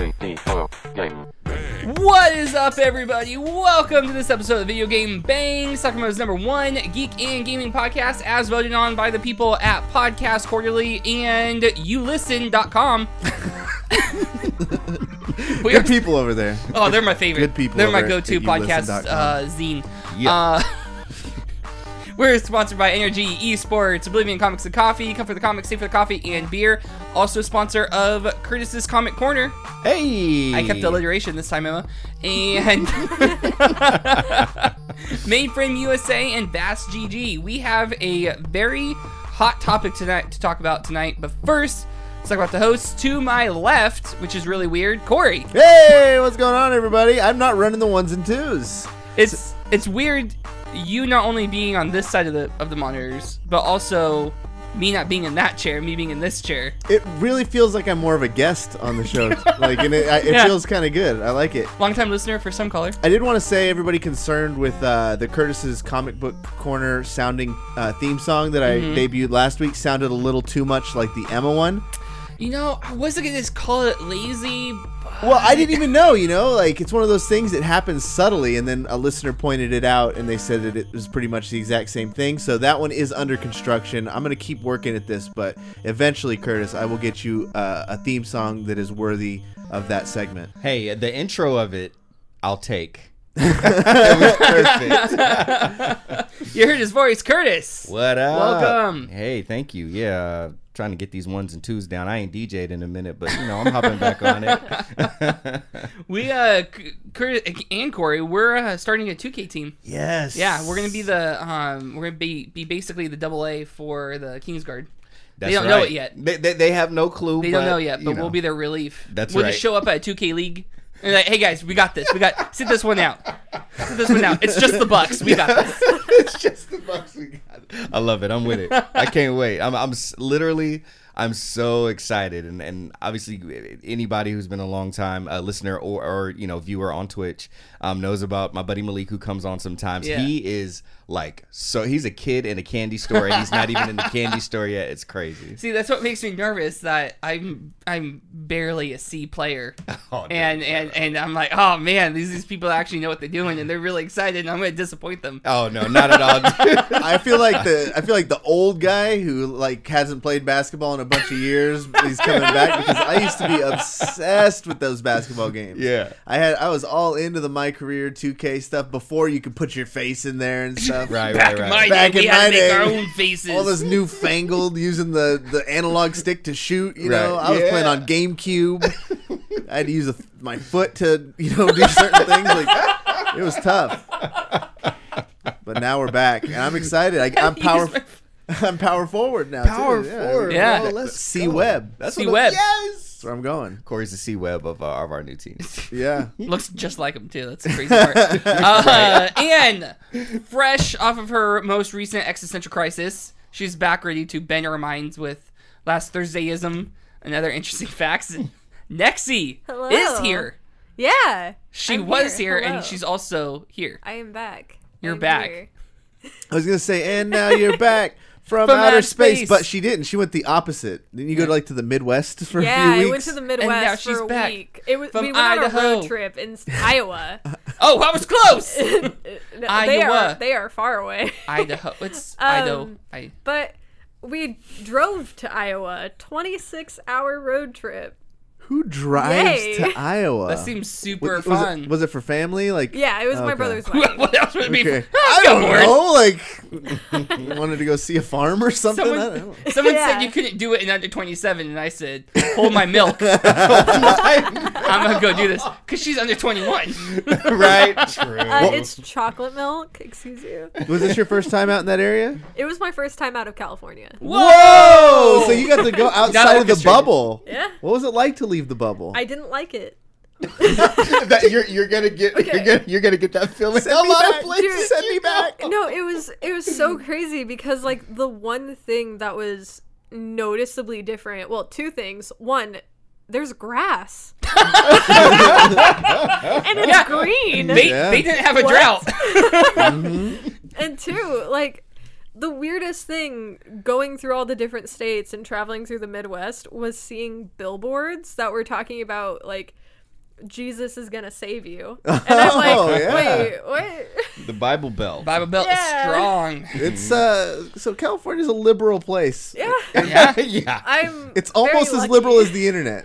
What is up, everybody? Welcome to this episode of Video Game Bang, Sacramento's #1 geek and gaming podcast, as voted on by the people at Podcast Quarterly and YouListen.com. Good people over there. Oh, they're my favorite. Good people. They're my over go-to at podcast zine. Yep. We're sponsored by Energy Esports, Oblivion Comics and Coffee. Come for the comics, stay for the coffee and beer. Also sponsor of Curtis's Comic Corner. Hey! I kept the alliteration this time, Emma. And Mainframe USA and Bass GG. We have a very hot topic tonight to talk about tonight. But first, let's talk about the hosts. To my left, which is really weird, Corey. Hey, what's going on, everybody? I'm not running the ones and twos. It's weird you not only being on this side of the monitors, but also me not being in that chair, me being in this chair. It really feels like I'm more of a guest on the show. And it Yeah. feels kind of good. I like it. Long-time listener, first-time caller. I did want to say, everybody concerned with the Curtis's Comic Book Corner sounding theme song that I debuted last week sounded a little too much like the Emma one. You know, I wasn't going to just call it lazy. Well, I didn't even know, like, it's one of those things that happens subtly, and then a listener pointed it out, and they said that it was pretty much the exact same thing, so that one is under construction. I'm going to keep working at this, but eventually, Curtis, I will get you a theme song that is worthy of that segment. Hey, the intro of it, I'll take. It was perfect. You heard his voice, Curtis. What up? Welcome. Hey, thank you. Yeah, trying to get these ones and twos down. I ain't DJ'd in a minute, but I'm hopping back on it. We, Curtis and Corey, we're starting a 2K team. Yes. Yeah, we're gonna be be basically the AA for the Kingsguard. That's They don't right. know it yet. They have no clue. They don't know yet, but we'll be their relief. That's we'll right. just show up at a 2K league and like, hey guys, we got this. Sit this one out. It's just the Bucks. We got this. It's just the Bucks we got. I love it. I'm with it. I can't wait. I'm so excited, and obviously anybody who's been a long time listener or viewer on Twitch knows about my buddy Malik, who comes on sometimes. Yeah. He is he's a kid in a candy store, and he's not even in the candy store yet. It's crazy. See, that's what makes me nervous, that I'm barely a C player. Oh, and I'm like, oh man, these people actually know what they're doing, and they're really excited, and I'm going to disappoint them. Oh no, not at all. I feel like the old guy who hasn't played basketball in a bunch of years. He's coming back because I used to be obsessed with those basketball games. Yeah. I was all into the My Career 2K stuff before you could put your face in there and stuff. Right. Back in my Back day, we in had my to make day, our own faces. All this newfangled using the analog stick to shoot. Right. I was Yeah. playing on GameCube. I had to use my foot to do certain things. It was tough. But now we're back, and I'm excited. I'm power forward now. Power too. forward. Yeah. Bro, let's C-Web. That's C-Web. Yes. That's where I'm going. Corey's the C-Web of our new team. Yeah. Looks just like him too. That's the crazy part. And fresh off of her most recent existential crisis, she's back ready to bend our minds with last Thursdayism and other interesting facts. Nexie Hello. is here. Yeah. She I'm was here, Hello. and she's also here. I am back. You're I'm back. here. I was gonna say, and now you're back from outer space. But she didn't. She went the opposite. Didn't you go to the Midwest for a few Yeah, weeks? I went to the now Midwest she's for a back week. from We went on a Idaho. road trip in Iowa. Oh, I was close. No, Iowa. They are far away. Idaho. It's Idaho. But we drove to Iowa. 26-hour road trip. Who drives Yay. to Iowa? That seems super was fun. Was it for family? Yeah, it was my Okay. brother's wedding. What else would it be? Okay. Oh, I don't skateboard. know. You wanted to go see a farm or something? I don't know. Someone Yeah. said you couldn't do it in under 27, and I said, hold my milk. I'm going to go do this. Because she's under 21. Right? True. It's chocolate milk. Excuse you. Was this your first time out in that area? It was my first time out of California. Whoa! So you got to go outside of the orchestrated. bubble. Yeah. What was it like to leave the bubble? I didn't like it. You're gonna get Okay. you're gonna get that feeling. Send a me lot back. of places. Dude, Send me back. No, it was so crazy because the one thing that was noticeably different. Well, two things. One, there's grass. And it's green. They didn't have a drought. And two, the weirdest thing going through all the different states and traveling through the Midwest was seeing billboards that were talking about Jesus is gonna save you. And I'm like, Oh, yeah. wait, what? The Bible Belt. Bible Belt is Yeah. strong. It's so California's a liberal place. Yeah. Yeah. Yeah. I'm It's almost very as liberal lucky. as the internet.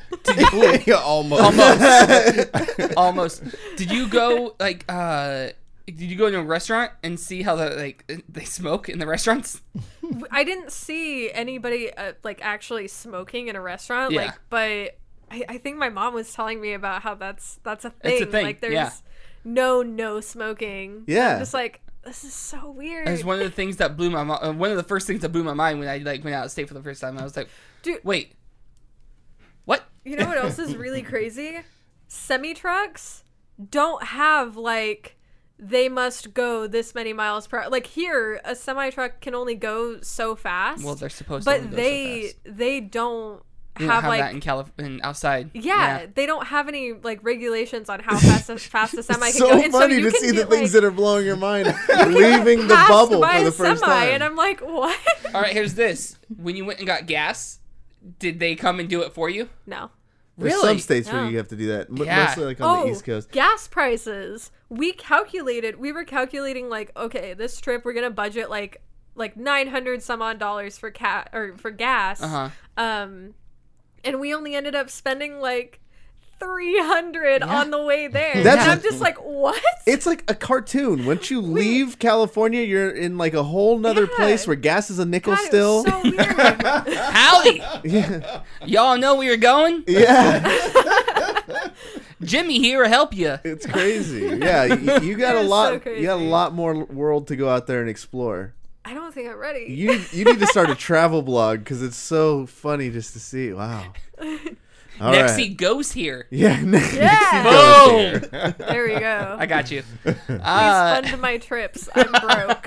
Almost. Almost. Did you go did you go to a restaurant and see how they smoke in the restaurants? I didn't see anybody like actually smoking in a restaurant. Yeah. Like, but I think my mom was telling me about how that's a thing. It's a thing, Like, there's yeah. no smoking. Yeah. I'm just like, this is so weird. It's one of the things that blew my one of the first things that blew my mind when I went out of state for the first time. I was like, Dude, wait, what? you know what else is really crazy? Semi trucks don't have like they must go this many miles per hour. Like here, a semi truck can only go so fast. Well, they're supposed to. but only go they so fast. they don't They don't have have like that in California outside. yeah, they don't have any like regulations on how fast a semi It's can so go. And funny you to can see the get, things like, that are blowing your mind, leaving the passed bubble by for the a first semi, time. and I'm like, what? All right, here's this. When you went and got gas, did they come and do it for you? No. There's Really? some states where No. you have to do that, Yeah. mostly like on the East Coast. Gas prices. We were calculating like, okay, this trip we're gonna budget like $900 some odd dollars for gas. Uh-huh. And we only ended up spending like $300 on the way there. That's and I'm a- just like, what? It's like a cartoon. Once you leave California, you're in like a whole nother Yeah. place where gas is a nickel God, it still. was so weird. Howdy! Yeah. Y'all know where you're going? Yeah. Jimmy here will help you. It's crazy. Yeah, you got a It's lot. so You got a crazy. lot more world to go out there and explore. I don't think I'm ready. You need to start a travel blog because it's so funny just to see. Wow. All Nexie right. goes here. Yeah. Yeah. Boom! There we go. I got you. Please fund my trips. I'm broke.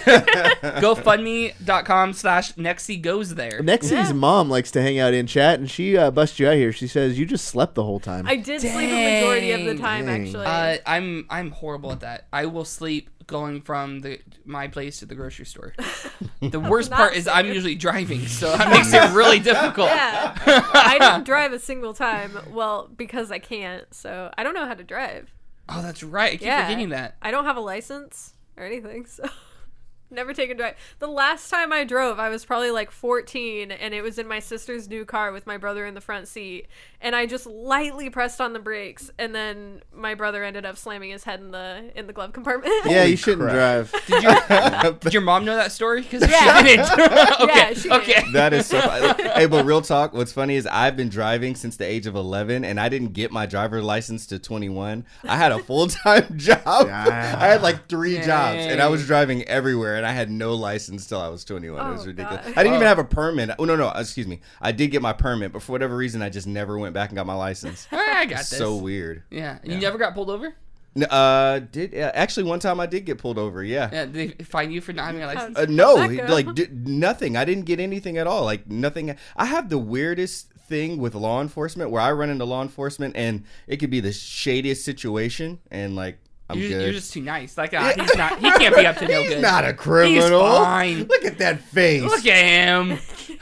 GoFundMe.com/Nexie goes there. Nexie's Yeah. mom likes to hang out in chat, and she busts you out here. She says you just slept the whole time. I did sleep a majority of the time, Dang. actually. I'm horrible at that. I will sleep going from my place to the grocery store. The worst Not part is I'm fair. usually driving, so that makes it really difficult. Yeah. I didn't drive a single time. Well, because I can't. So I don't know how to drive. Oh, that's right. I keep Yeah. forgetting that. I don't have a license or anything. So never taken drive. The last time I drove, I was probably like 14, and it was in my sister's new car with my brother in the front seat. And I just lightly pressed on the brakes, and then my brother ended up slamming his head in the glove compartment. Yeah, you shouldn't crap. drive. Did your mom know that story? Because Yeah. she didn't. Okay. Yeah, she did. Okay. That is so funny. Hey, but real talk, what's funny is I've been driving since the age of 11, and I didn't get my driver's license to 21. I had a full-time job. I had like 3 jobs, and I was driving everywhere, and I had no license till I was 21. It was Oh, ridiculous. God. I didn't even have a permit. Oh, no, excuse me. I did get my permit, but for whatever reason, I just never went back and got my license. I got this. So weird. Yeah. You never got pulled over? Actually one time I did get pulled over. Yeah. Yeah. Did they fine you for not having a license? No, How'd that go? like nothing. I didn't get anything at all. Like nothing. I have the weirdest thing with law enforcement where I run into law enforcement and it could be the shadiest situation and like I'm good. You're just too nice. Like he's not. He can't be up to no He's good. not a criminal. He's fine. Look at that face. Look at him.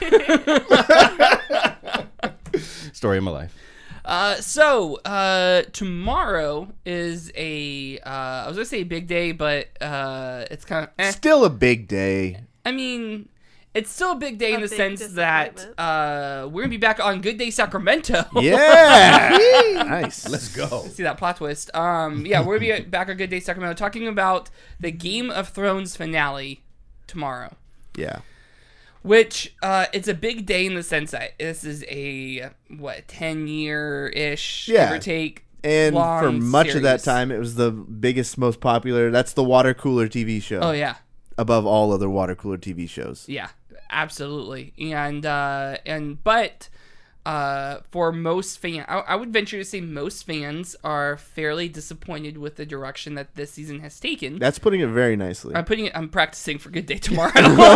Story of my life. So tomorrow is I was gonna say a big day, but it's kind of. Still a big day. I mean, it's still a big day in A the big sense that we're gonna be back on Good Day Sacramento. Yeah. Nice. Let's go. See that plot twist. Yeah, we're gonna be back on Good Day Sacramento talking about the Game of Thrones finale tomorrow. Yeah. Which it's a big day in the sense that this is a 10-year-ish give or take. And long for much of that series. time, it was the biggest, most popular. That's the water cooler TV show. Oh yeah. Above all other water cooler TV shows. Yeah, absolutely. But for most fans, I would venture to say most fans are fairly disappointed with the direction that this season has taken. That's putting it very nicely. I'm practicing for Good Day tomorrow.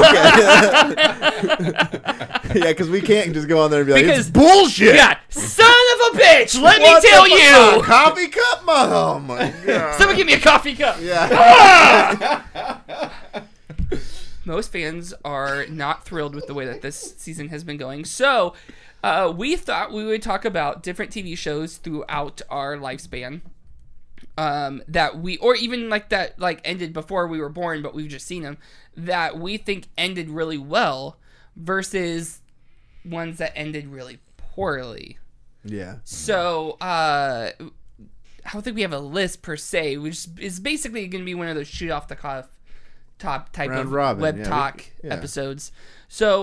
Yeah, because we can't just go on there and be like, Because- it's bullshit. Yeah, son of a bitch. Let What me tell the you. fuck? Coffee cup? Oh my god. Someone give me a coffee cup. Yeah. Most fans are not thrilled with the way that this season has been going. So, We thought we would talk about different TV shows throughout our lifespan. That we, or even like that, like ended before we were born, but we've just seen them, that we think ended really well versus ones that ended really poorly. Yeah. So, I don't think we have a list per se, which is basically going to be one of those shoot off the cuff top type Round of robin, web yeah, talk episodes. So,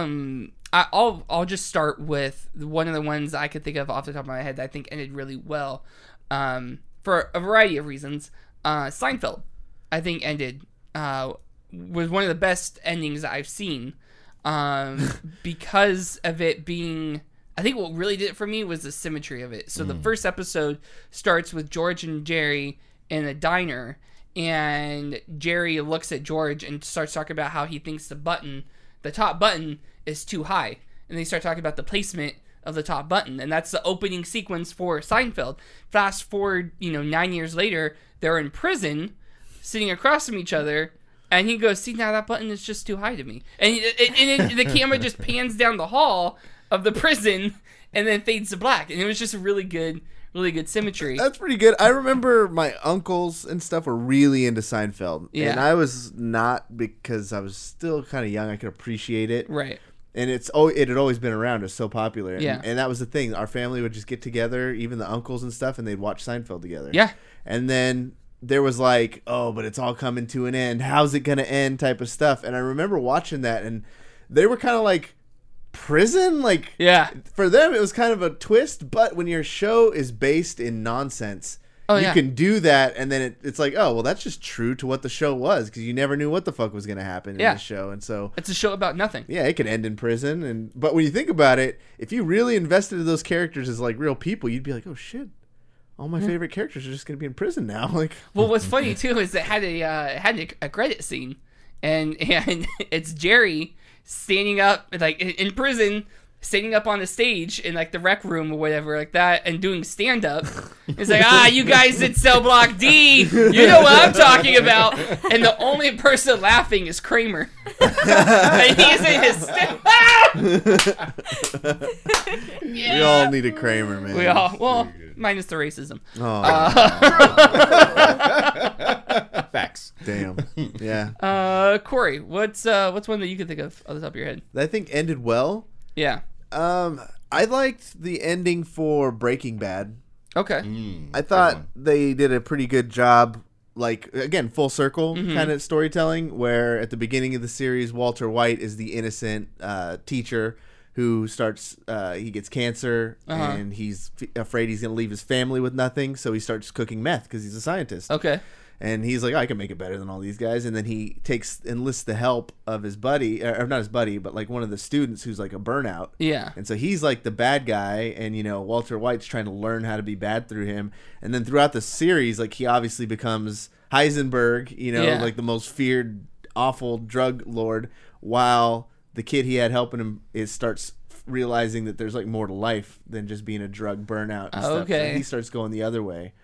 I'll just start with one of the ones I could think of off the top of my head that I think ended really well. For a variety of reasons. Seinfeld, I think, ended, was one of the best endings that I've seen. Because of it being, I think what really did it for me was the symmetry of it. So the first episode starts with George and Jerry in a diner, and Jerry looks at George and starts talking about how he thinks the top button is too high. And they start talking about the placement of the top button, and that's the opening sequence for Seinfeld. Fast forward, 9 years later, they're in prison, sitting across from each other, and he goes, "See, now that button is just too high to me." And the camera just pans down the hall of the prison, and then fades to black, and it was just a really good symmetry. That's pretty good. I remember my uncles and stuff were really into Seinfeld, and I was not, because I was still kind of young. I could appreciate it, Right. And it had always been around. It was so popular. Yeah. And that was the thing. Our family would just get together, even the uncles and stuff, and they'd watch Seinfeld together. Yeah. And then there was like, oh, but it's all coming to an end. How's it going to end type of stuff. And I remember watching that, and they were kind of like, prison? Like, Yeah. for them, it was kind of a twist. But when your show is based in nonsense, you can do that, and then it's like, oh, well, that's just true to what the show was, because you never knew what the fuck was going to happen in the show. And so It's a show about nothing. yeah, it could end in prison. But when you think about it, if you really invested in those characters as like real people, you'd be like, oh shit, all my favorite characters are just going to be in prison now. Like, Well, what's funny too is it had a credit scene, and it's Jerry standing up like in prison, standing up on the stage in like the rec room or whatever like that, and doing stand up. It's like, you guys at Cell Block D, you know what I'm talking about. And the only person laughing is Kramer. And he's in his we all need a Kramer, man. We all, well, minus the racism. Facts. Damn. Yeah. Corey, what's one that you can think of off the top of your head? That I think ended well. Yeah. I liked the ending for Breaking Bad. Okay. I thought they did a pretty good job, like, again, full circle kind of storytelling, where at the beginning of the series, Walter White is the innocent teacher who starts, he gets cancer, and he's afraid he's going to leave his family with nothing, so he starts cooking meth because he's a scientist. Okay. And he's like, I can make it better than all these guys. And then he enlists the help of his buddy, or not his buddy, but like one of the students who's like a burnout. Yeah. And so he's like the bad guy, and Walter White's trying to learn how to be bad through him. And then throughout the series, like, he obviously becomes Heisenberg, like the most feared, awful drug lord, while the kid he had helping him starts realizing that there's like more to life than just being a drug burnout and stuff. Okay. So he starts going the other way.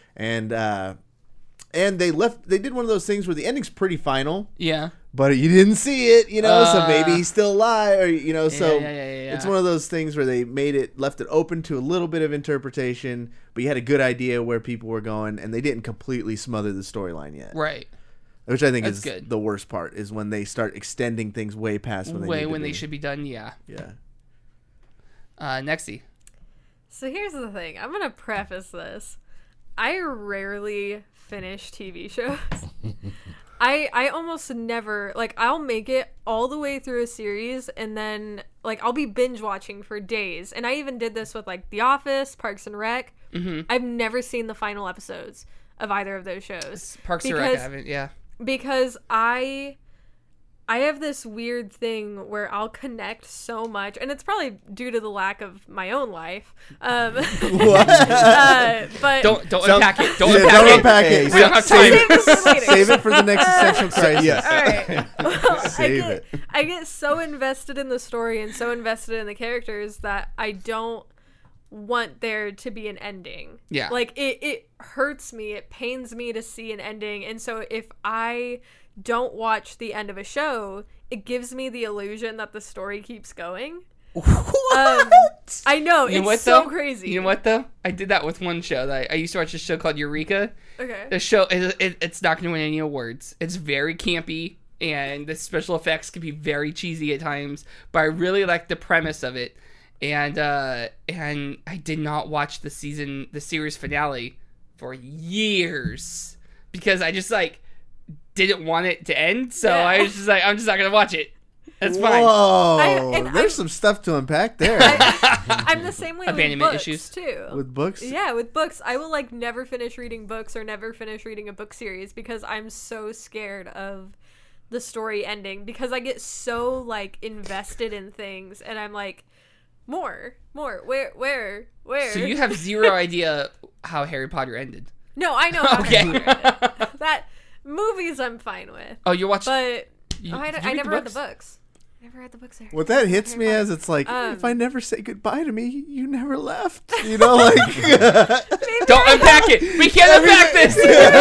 And they did one of those things where the ending's pretty final. Yeah. But you didn't see it, so maybe he's still alive, or, so Yeah. it's one of those things where they left it open to a little bit of interpretation, but you had a good idea where people were going, and they didn't completely smother the storyline yet. Right. Which I think That's is good. the worst part, is when they start extending things way past when they should be done. Yeah. Yeah. Nexty. So here's the thing. I'm going to preface this. I rarely finish TV shows. I almost never, like, I'll make it all the way through a series, and then, like, I'll be binge watching for days. And I even did this with, like, The Office, Parks and Rec. Mm-hmm. I've never seen the final episodes of either of those shows. Parks and Rec, I haven't, yeah. Because I have this weird thing where I'll connect so much, and it's probably due to the lack of my own life. But Don't unpack it. Don't Don't unpack it. unpack it. We don't have time. Save it for later. Save it for the next essential crisis. Yeah. All right. Well, Save I get so invested in the story and so invested in the characters that I don't want there to be an ending. Yeah. Like, it hurts me. It pains me to see an ending. And so if I don't watch the end of a show, it gives me the illusion that the story keeps going. I know, You know it's what, so though? crazy. You know what though? I did that with one show that I used to watch. A show called Eureka. Okay. The show it's not going to win any awards. It's very campy, and the special effects can be very cheesy at times. But I really like the premise of it, and I did not watch the series finale for years because I just like didn't want it to end. So Yeah. I was just like, I'm just not going to watch it. That's fine. Whoa, there's some stuff to unpack there. I'm the same way with Abandonment books issues. too. With books? Yeah, with books, I will like never finish reading books or never finish reading a book series because I'm so scared of the story ending because I get so like invested in things and I'm like, more, where? So you have zero idea how Harry Potter ended. No, I know how Okay. Harry Potter ended. That movies I'm fine with, Oh, you're watching. but Did you I read never the read the books? books. Never read the books. What that hits me Harry as, it's like, Um, if I never say goodbye to me, you never left. You know, like... Don't unpack it. We can't unpack this.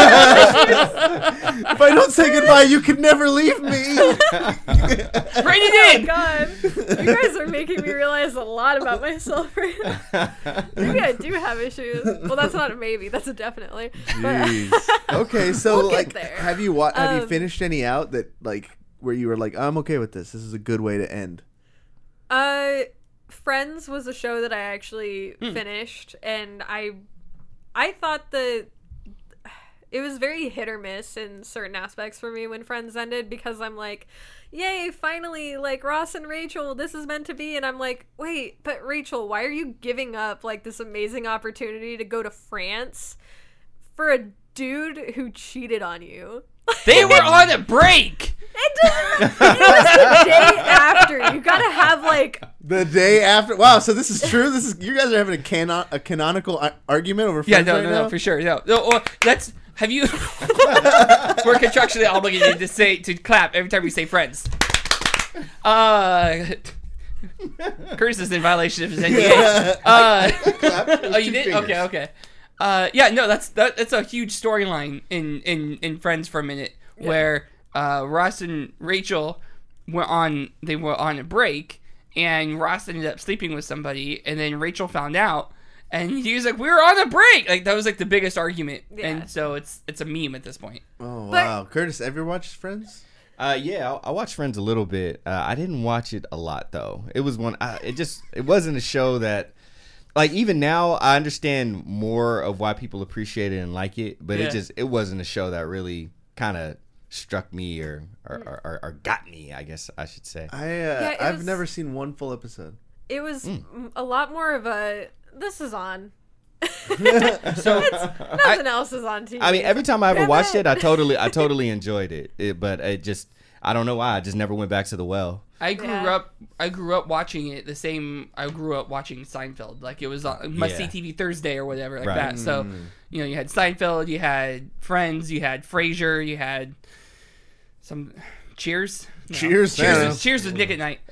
if I don't say goodbye, you can never leave me. Bring it Oh in. God, you guys are making me realize a lot about myself right now. Maybe I do have issues. Well, that's not a maybe. That's a definitely. But, Okay, so We'll get like, there. have you Um, finished any out that like where you were like, I'm okay with this. This is a good way to end. Friends was a show that I actually finished, and I thought that it was very hit or miss in certain aspects for me when Friends ended because I'm like, yay, finally, like Ross and Rachel, this is meant to be, and I'm like, wait, but Rachel, why are you giving up like this amazing opportunity to go to France for a dude who cheated on you? They were on a break. It doesn't. It was the day after. You gotta have like. The day after. Wow, so this is true. This is you guys are having a canonical argument over Yeah, Friends no, right no, now? no, for sure. No, or let's. Have you? We're contractually obligated to clap every time we say friends. Curtis is in violation of his NDA. Oh, you did? Okay. Yeah, no, that's a huge storyline in Friends for a minute, where Ross and Rachel were on a break, and Ross ended up sleeping with somebody, and then Rachel found out, and he was like, "We were on a break." Like that was like the biggest argument, Yeah. and so it's a meme at this point. Oh But- wow, Curtis, ever watched Friends? Yeah, I watched Friends a little bit. I didn't watch it a lot though. It was one. It wasn't a show that, like, even now I understand more of why people appreciate it and like it, but Yeah. it wasn't a show that really kind of struck me or got me, I guess I should say. it I've was- never seen one full episode. It was a lot more of a. This is on. So Nothing else is on TV. I mean, every time I ever Damn watched it. it, I totally enjoyed it. But it just, I don't know why, I just never went back to the well. I grew Yeah. up watching it the same. I grew up watching Seinfeld. Like it was on must see Yeah. TV Thursday or whatever like Right. that. So you know, you had Seinfeld, you had Friends, you had Frasier, you had some Cheers. No. Cheers, I don't know. Cheers was Nick at Night.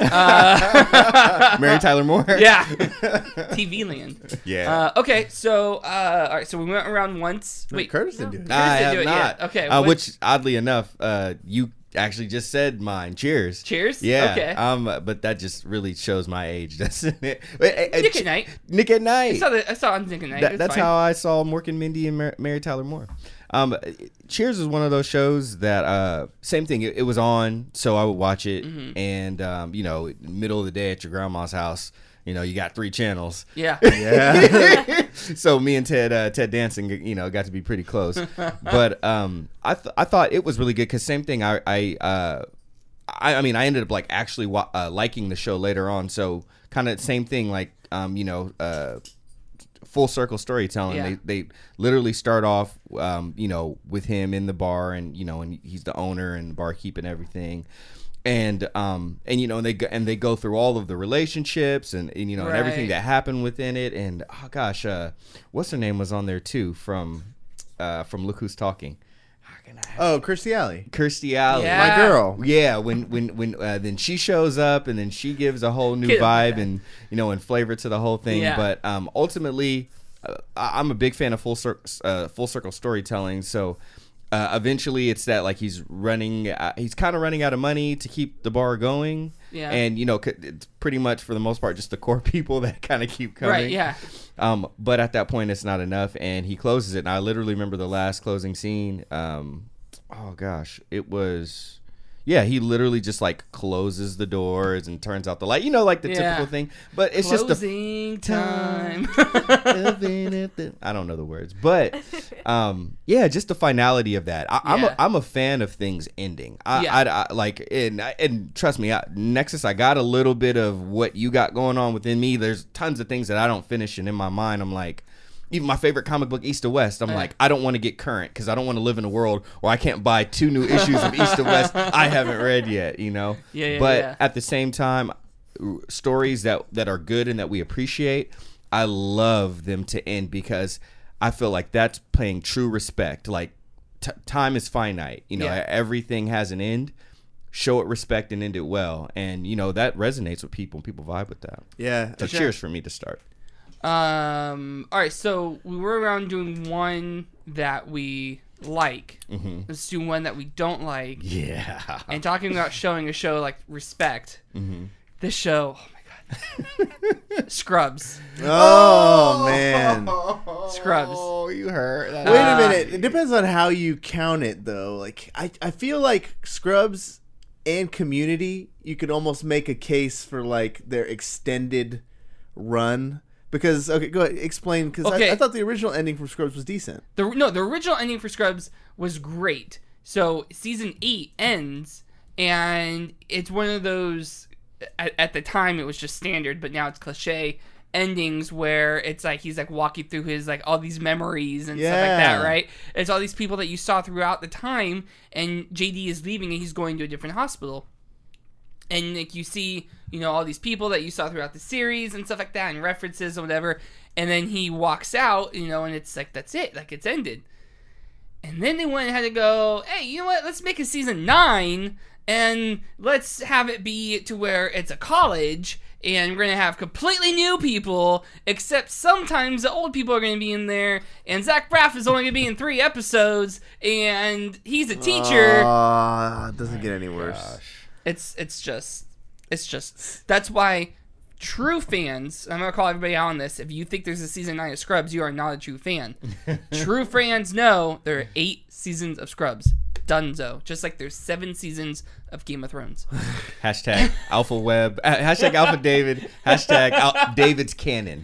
Mary Tyler Moore. Yeah, TV Land. Yeah. Okay, so all right, so we went around once. Wait, Wait, Curtis didn't do it. I didn't have do it not. yet. Okay, Which oddly enough, you actually just said mine. Cheers. Cheers. Yeah. Okay. But that just really shows my age, doesn't it? Nick at Night. Nick at Night. I saw it on Nick at Night. That's how I saw Mork and Mindy and Mary Tyler Moore. Cheers is one of those shows that same thing. It was on, so I would watch it, and you know, middle of the day at your grandma's house. You know, you got 3 channels. Yeah. Yeah. So me and Ted Danson, you know, got to be pretty close. But I thought it was really good because same thing. I mean, I ended up like actually liking the show later on. So kind of same thing, like you know, full circle storytelling. Yeah. They literally start off, you know, with him in the bar, and you know, and he's the owner and the barkeep and everything. And you know, and they go through all of the relationships and you know, and everything Right. that happened within it. And oh gosh, what's her name was on there too from Look Who's Talking. Oh, Kirstie Alley, Kirstie Alley. Yeah. my girl. Yeah, when then she shows up and then she gives a whole new Kid. vibe and you know, and flavor to the whole thing. Yeah. But ultimately, I'm a big fan of full circle storytelling. So eventually it's that like he's kind of running out of money to keep the bar going. Yeah. And it's pretty much for the most part just the core people that kind of keep coming. Right, yeah. But at that point it's not enough, and he closes it. And I literally remember the last closing scene. Oh gosh, it was. Yeah, he literally just like closes the doors and turns out the light. Like the typical thing. But it's closing just the time. I don't know the words, but just the finality of that. I'm a fan of things ending. I like, and trust me, Nexus, I got a little bit of what you got going on within me. There's tons of things that I don't finish, and in my mind, I'm like. Even my favorite comic book, East to West, I'm like, I don't want to get current because I don't want to live in a world where I can't buy 2 new issues of East to West I haven't read yet, But at the same time, stories that are good and that we appreciate, I love them to end because I feel like that's paying true respect. Like, time is finite. Everything has an end. Show it respect and end it well. And, that resonates with people. People vibe with that. Yeah. So cheers for me to start. All right, so we were around doing one that we like. Mm-hmm. Let's do one that we don't like. Yeah. And talking about showing a show like respect. Mm-hmm. This show, oh my god, Scrubs. Oh man, Scrubs. Oh, you hurt. Wait a minute. It depends on how you count it, though. Like I feel like Scrubs and Community, you could almost make a case for like their extended run. Because go ahead, explain. Because I thought the original ending for Scrubs was decent. The original ending for Scrubs was great. So season 8 ends, and it's one of those. At the time, it was just standard, but now it's cliche endings where it's like he's like walking through his like all these memories and stuff like that, right? It's all these people that you saw throughout the time, and JD is leaving and he's going to a different hospital. And like you see, all these people that you saw throughout the series and stuff like that, and references or whatever. And then he walks out, and it's like that's it, like it's ended. And then they went and had to go, hey, you know what? Let's make a season 9, and let's have it be to where it's a college, and we're gonna have completely new people. Except sometimes the old people are gonna be in there, and Zach Braff is only gonna be in 3 episodes, and he's a teacher. It doesn't get any worse. Gosh. It's just that's why true fans, I'm gonna call everybody out on this, if you think there's a season 9 of Scrubs, you are not a true fan. True fans know there are 8 seasons of Scrubs. Dunzo. Just like there's 7 seasons of Game of Thrones. Hashtag Alpha Web. Hashtag Alpha David. Hashtag David's Canon.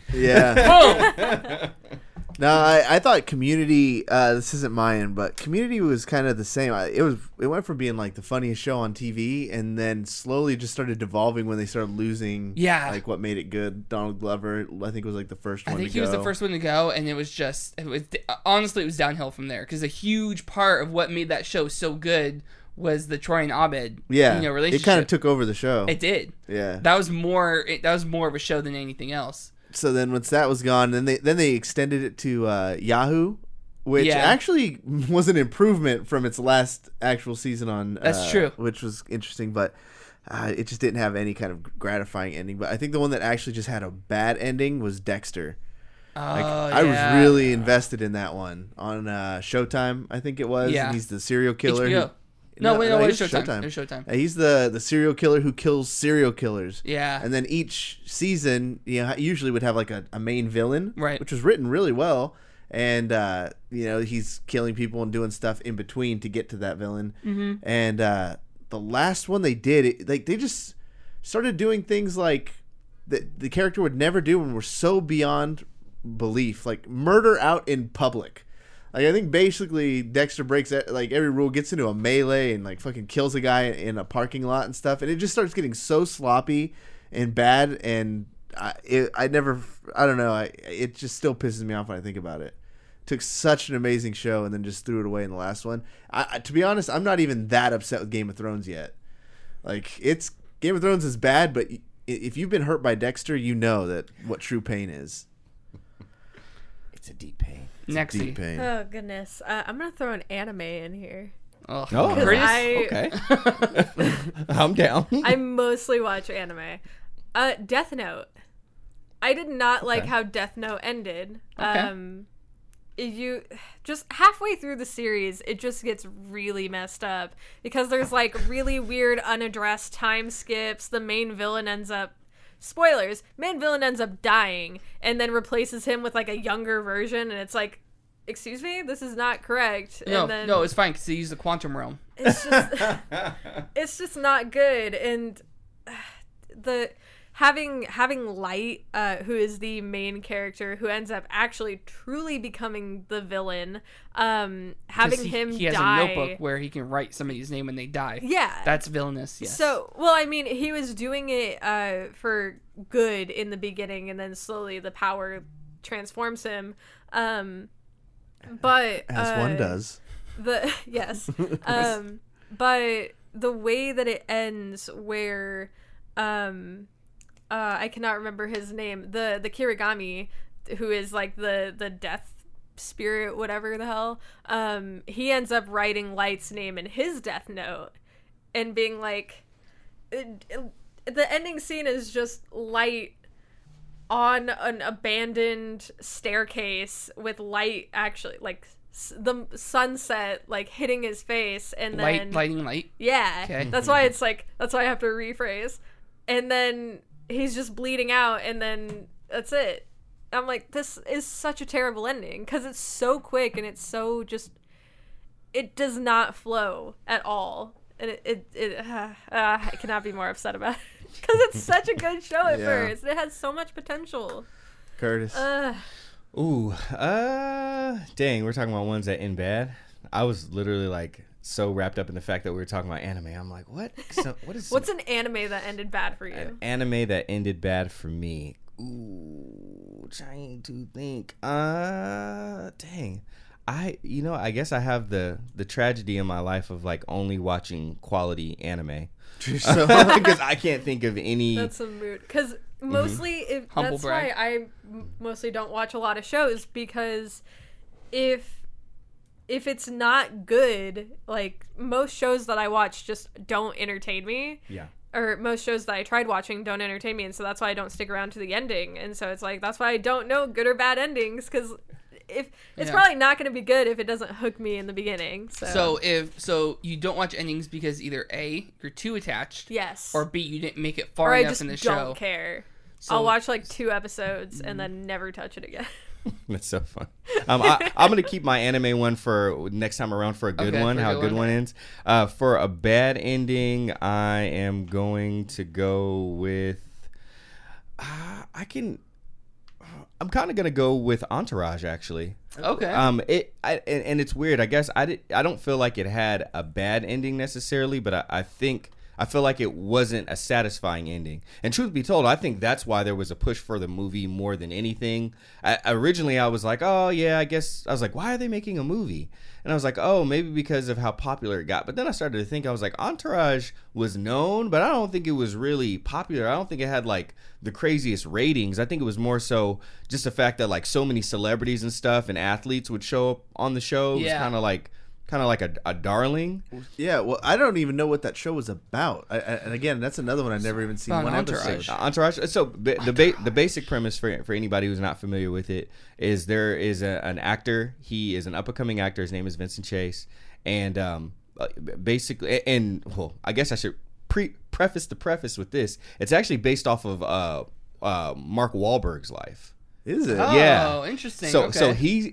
Yeah. No, I thought Community. This isn't mine, but Community was kind of the same. It went from being like the funniest show on TV, and then slowly just started devolving when they started losing. Yeah. Like what made it good. Donald Glover, I think, was like the first one. I think he was the first one to go, and it was honestly it was downhill from there because a huge part of what made that show so good was the Troy and Abed. Yeah. Relationship. It kind of took over the show. It did. Yeah. That was more of a show than anything else. So then once that was gone, then they extended it to Yahoo, which actually was an improvement from its last actual season on. That's true. Which was interesting, but it just didn't have any kind of gratifying ending. But I think the one that actually just had a bad ending was Dexter. I was really invested in that one on Showtime, I think it was. Yeah. And he's the serial killer. HBO. It was Showtime. It was Showtime. He's the serial killer who kills serial killers. Yeah. And then each season, usually would have like a main villain, right? Which was written really well, and he's killing people and doing stuff in between to get to that villain. Mm-hmm. And the last one they did, they just started doing things like that the character would never do and were so beyond belief, like murder out in public. Like, I think basically Dexter breaks like every rule, gets into a melee and like fucking kills a guy in a parking lot and stuff, and it just starts getting so sloppy and bad. And I don't know, it just still pisses me off when I think about it. Took such an amazing show and then just threw it away in the last one. To be honest, I'm not even that upset with Game of Thrones yet. Like, Game of Thrones is bad, but if you've been hurt by Dexter, you know that what true pain is. It's a deep pain. Nexy. Deep pain. Oh goodness, I'm gonna throw an anime in here. Oh, Curtis? okay. I'm down. I mostly watch anime. Death Note. I did not like how Death Note ended. Okay. you just halfway through the series, it just gets really messed up because there's like really weird unaddressed time skips. The main villain ends up dying and then replaces him with like a younger version, and it's like, excuse me, this is not correct. No, it's fine because they use the quantum realm. It's just it's just not good. And the having Light, who is the main character, who ends up actually truly becoming the villain, having him he has die. a notebook where he can write somebody's name when they die. Yeah, that's villainous. Yes. So, well, I mean, he was doing it for good in the beginning, and then slowly the power transforms him. But as one does. Yes. But the way that it ends, where I cannot remember his name, the Kirigami, who is like the death spirit, whatever the hell, he ends up writing Light's name in his death note and being like, the ending scene is just Light on an abandoned staircase with Light actually like the sunset like hitting his face, and then lighting light. Yeah, okay. That's why I have to rephrase, and then he's just bleeding out, and then that's it. I'm like, this is such a terrible ending because it's so quick and it's so just, it does not flow at all, and I cannot be more upset about it because it's such a good show at first. It has so much potential. Curtis. Dang, we're talking about ones that end bad. I was literally like so wrapped up in the fact that we were talking about anime. I'm like, what? What's an anime that ended bad for you? An anime that ended bad for me. Ooh, trying to think. Dang. I guess I have the tragedy in my life of like only watching quality anime. Because I can't think of any. That's a mood. Because mostly, Humble that's brag. why I mostly don't watch a lot of shows, because if it's not good, like most shows that I watch just don't entertain me. Yeah. Or most shows that I tried watching don't entertain me, and so that's why I don't stick around to the ending. And so it's like, that's why I don't know good or bad endings, because if it's probably not going to be good if it doesn't hook me in the beginning. So you don't watch endings because either A, you're too attached, yes, or B, you didn't make it far or I enough just in the show. don't care. So, I'll watch like 2 episodes and then never touch it again. That's so fun. I'm gonna keep my anime one for next time around for a good one. How a good one ends. For a bad ending, I am going to go with. I'm kind of gonna go with Entourage, actually. Okay. And it's weird. I guess I don't feel like it had a bad ending necessarily, but I feel like it wasn't a satisfying ending. And truth be told, I think that's why there was a push for the movie more than anything. Originally, I was like, oh, yeah, I was like, why are they making a movie? And I was like, oh, maybe because of how popular it got. But then I started to think, I was like, Entourage was known, but I don't think it was really popular. I don't think it had like the craziest ratings. I think it was more so just the fact that like so many celebrities and stuff and athletes would show up on the show. It was kind of like a darling. Yeah, well, I don't even know what that show was about. And again, that's another one I've never even seen one episode. Entourage. So the basic premise for anybody who's not familiar with it is there is an actor. He is an up-and-coming actor. His name is Vincent Chase. And basically, I guess I should preface the preface with this. It's actually based off of Mark Wahlberg's life. Is it? Oh, yeah. Interesting. So okay. so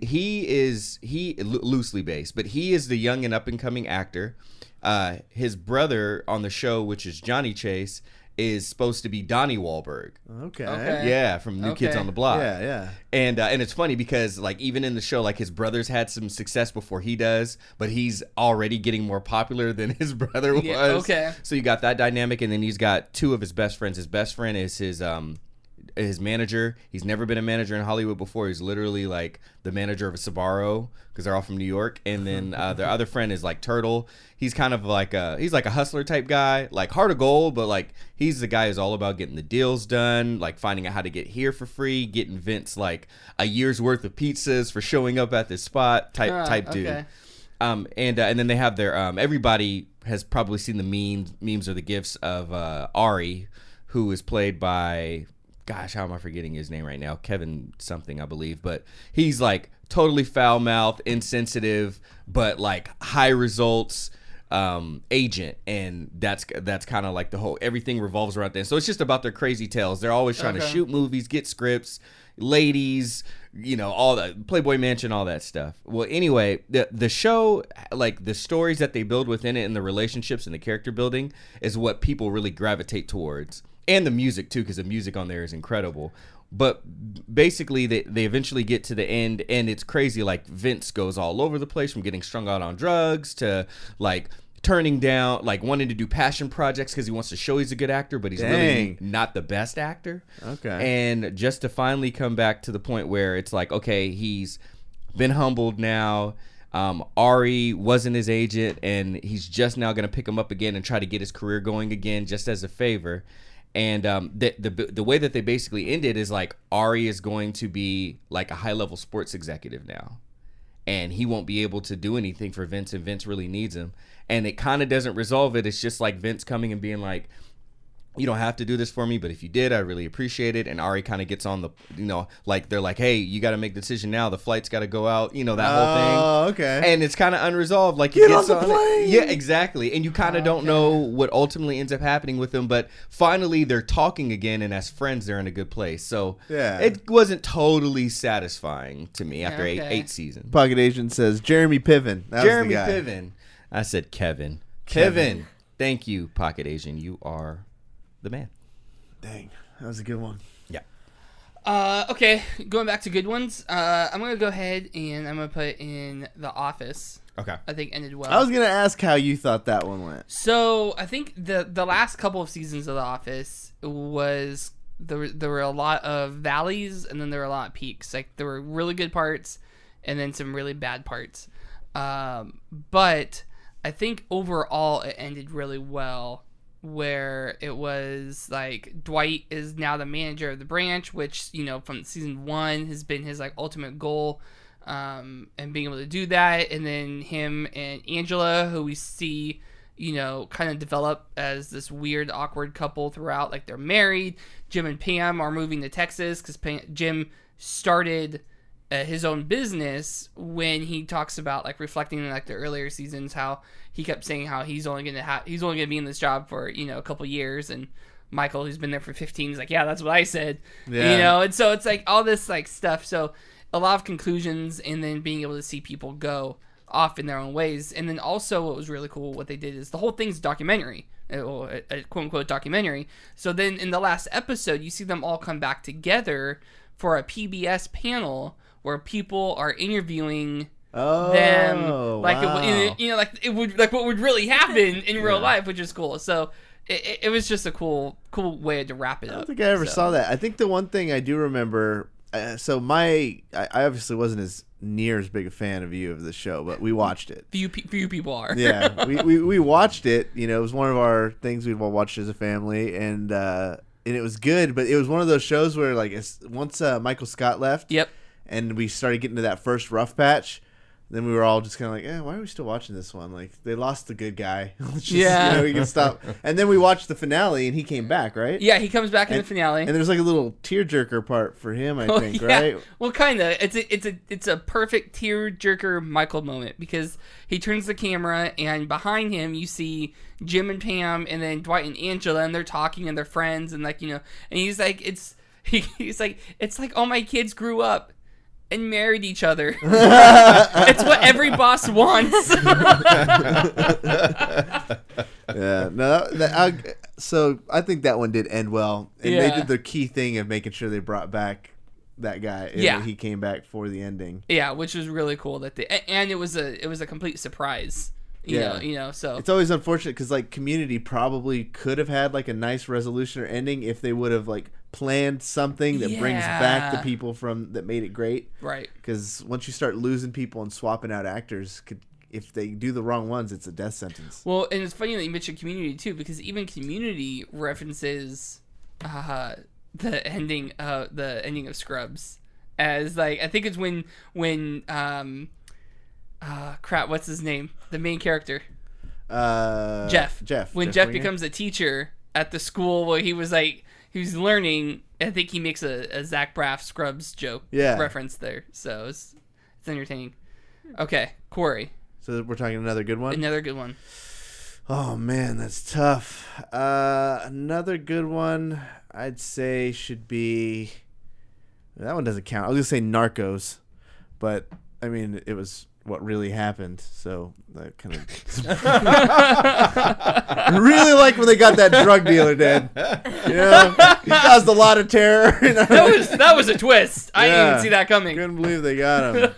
he loosely based, but he is the young and up and coming actor. His brother on the show, which is Johnny Chase, is supposed to be Donnie Wahlberg. Okay. Yeah, from New Kids on the Block. Yeah. And it's funny because like even in the show, like his brother's had some success before he does, but he's already getting more popular than his brother was. Yeah, okay. So you got that dynamic, and then he's got 2 of his best friends. His best friend is his manager. He's never been a manager in Hollywood before. He's literally like the manager of a Sbarro because they're all from New York. And then their other friend is like Turtle. He's kind of like he's like a hustler type guy, like heart of gold, but like he's the guy who's all about getting the deals done, like finding out how to get here for free, getting Vince like a year's worth of pizzas for showing up at this spot type dude. Okay. And then they have their everybody has probably seen the memes or the gifs of Ari, who is played by gosh, how am I forgetting his name right now? Kevin something, I believe. But he's like totally foul-mouthed, insensitive, but like high results agent, and that's kind of like the whole, everything revolves around that. So it's just about their crazy tales. They're always trying to shoot movies, get scripts, ladies, all that, Playboy Mansion, all that stuff. Well, anyway, the show, like the stories that they build within it and the relationships and the character building is what people really gravitate towards, and the music too, because the music on there is incredible. But basically, they eventually get to the end, and it's crazy. Like Vince goes all over the place, from getting strung out on drugs to like turning down, like wanting to do passion projects because he wants to show he's a good actor, but he's really not the best actor. Okay. And just to finally come back to the point where it's like, okay, he's been humbled now. Ari wasn't his agent, and he's just now going to pick him up again and try to get his career going again, just as a favor. And the way that they basically ended is like Ari is going to be like a high-level sports executive now, and he won't be able to do anything for Vince, and Vince really needs him. And it kind of doesn't resolve it. It's just like Vince coming and being like, you don't have to do this for me, but if you did, I really appreciate it. And Ari kind of gets on the, like they're like, hey, you got to make the decision now. The flight's got to go out, that whole thing. Oh, okay. And it's kind of unresolved. Like, Get on the plane. Yeah, exactly. And you kind of don't know what ultimately ends up happening with them. But finally, they're talking again, and as friends, they're in a good place. So yeah, it wasn't totally satisfying to me after eight seasons. Pocket Agent says Jeremy Piven. That Jeremy was the guy. Piven. I said Kevin. Kevin. Thank you, Pocket Asian. You are the man. Dang, that was a good one. Yeah. Okay, going back to good ones. I'm gonna go ahead and I'm gonna put in The Office. Okay. I think ended well. I was gonna ask how you thought that one went. So I think the last couple of seasons of The Office was there were a lot of valleys, and then there were a lot of peaks. Like there were really good parts, and then some really bad parts. But I think overall it ended really well, where it was like Dwight is now the manager of the branch, which, from season 1 has been his like ultimate goal, and being able to do that. And then him and Angela, who we see, kind of develop as this weird, awkward couple throughout. Like they're married. Jim and Pam are moving to Texas because Jim started his own business, when he talks about like reflecting in like the earlier seasons, how he kept saying how he's only gonna be in this job for a couple years, and Michael, who's been there for 15, is like, yeah, that's what I said. And so it's like all this like stuff. So a lot of conclusions, and then being able to see people go off in their own ways. And then also what was really cool, what they did is the whole thing's documentary, a quote unquote documentary. So then in the last episode, you see them all come back together for a PBS panel where people are interviewing them, like wow. it would like what would really happen in real life, which is cool. So it was just a cool way to wrap it up. I don't think I ever saw that. I think the one thing I do remember, I obviously wasn't as near as big a fan of the show, but we watched it. Few people are. Yeah, we watched it. It was one of our things we'd all watched as a family, and it was good. But it was one of those shows where like once Michael Scott left. Yep. And we started getting to that first rough patch. Then we were all just kind of like, why are we still watching this one? Like, they lost the good guy. Let's just, we can stop. And then we watched the finale, and he came back, right? Yeah, he comes back in the finale. And there's like a little tearjerker part for him, I think, yeah. right? Well, kind of. It's a perfect tearjerker Michael moment, because he turns the camera, and behind him you see Jim and Pam, and then Dwight and Angela, and they're talking, and they're friends, and like, and he's like, he's like, it's like all my kids grew up and married each other. It's what every boss wants. Yeah, no. So I think that one did end well, and they did the key thing of making sure they brought back that guy. Yeah, he came back for the ending. Yeah, which was really cool. And it was a complete surprise. You know, so it's always unfortunate because like Community probably could have had like a nice resolution or ending if they would have like planned something that brings back the people that made it great. Right. Because once you start losing people and swapping out actors, if they do the wrong ones, it's a death sentence. Well, and it's funny that you mentioned Community too, because even Community references the ending of Scrubs as like, I think it's when what's his name? The main character. Jeff. When Jeff becomes a teacher at the school where he was learning, I think he makes a Zach Braff Scrubs joke reference there, so it's entertaining. Okay, Corey. So we're talking another good one? Another good one. Oh, man, that's tough. Another good one I'd say should be... That one doesn't count. I was going to say Narcos, but, I mean, it was what really happened, so that kind of... I really like when they got that drug dealer dead. You know? He caused a lot of terror. You know? That was a twist. I didn't even see that coming. Couldn't believe they got him.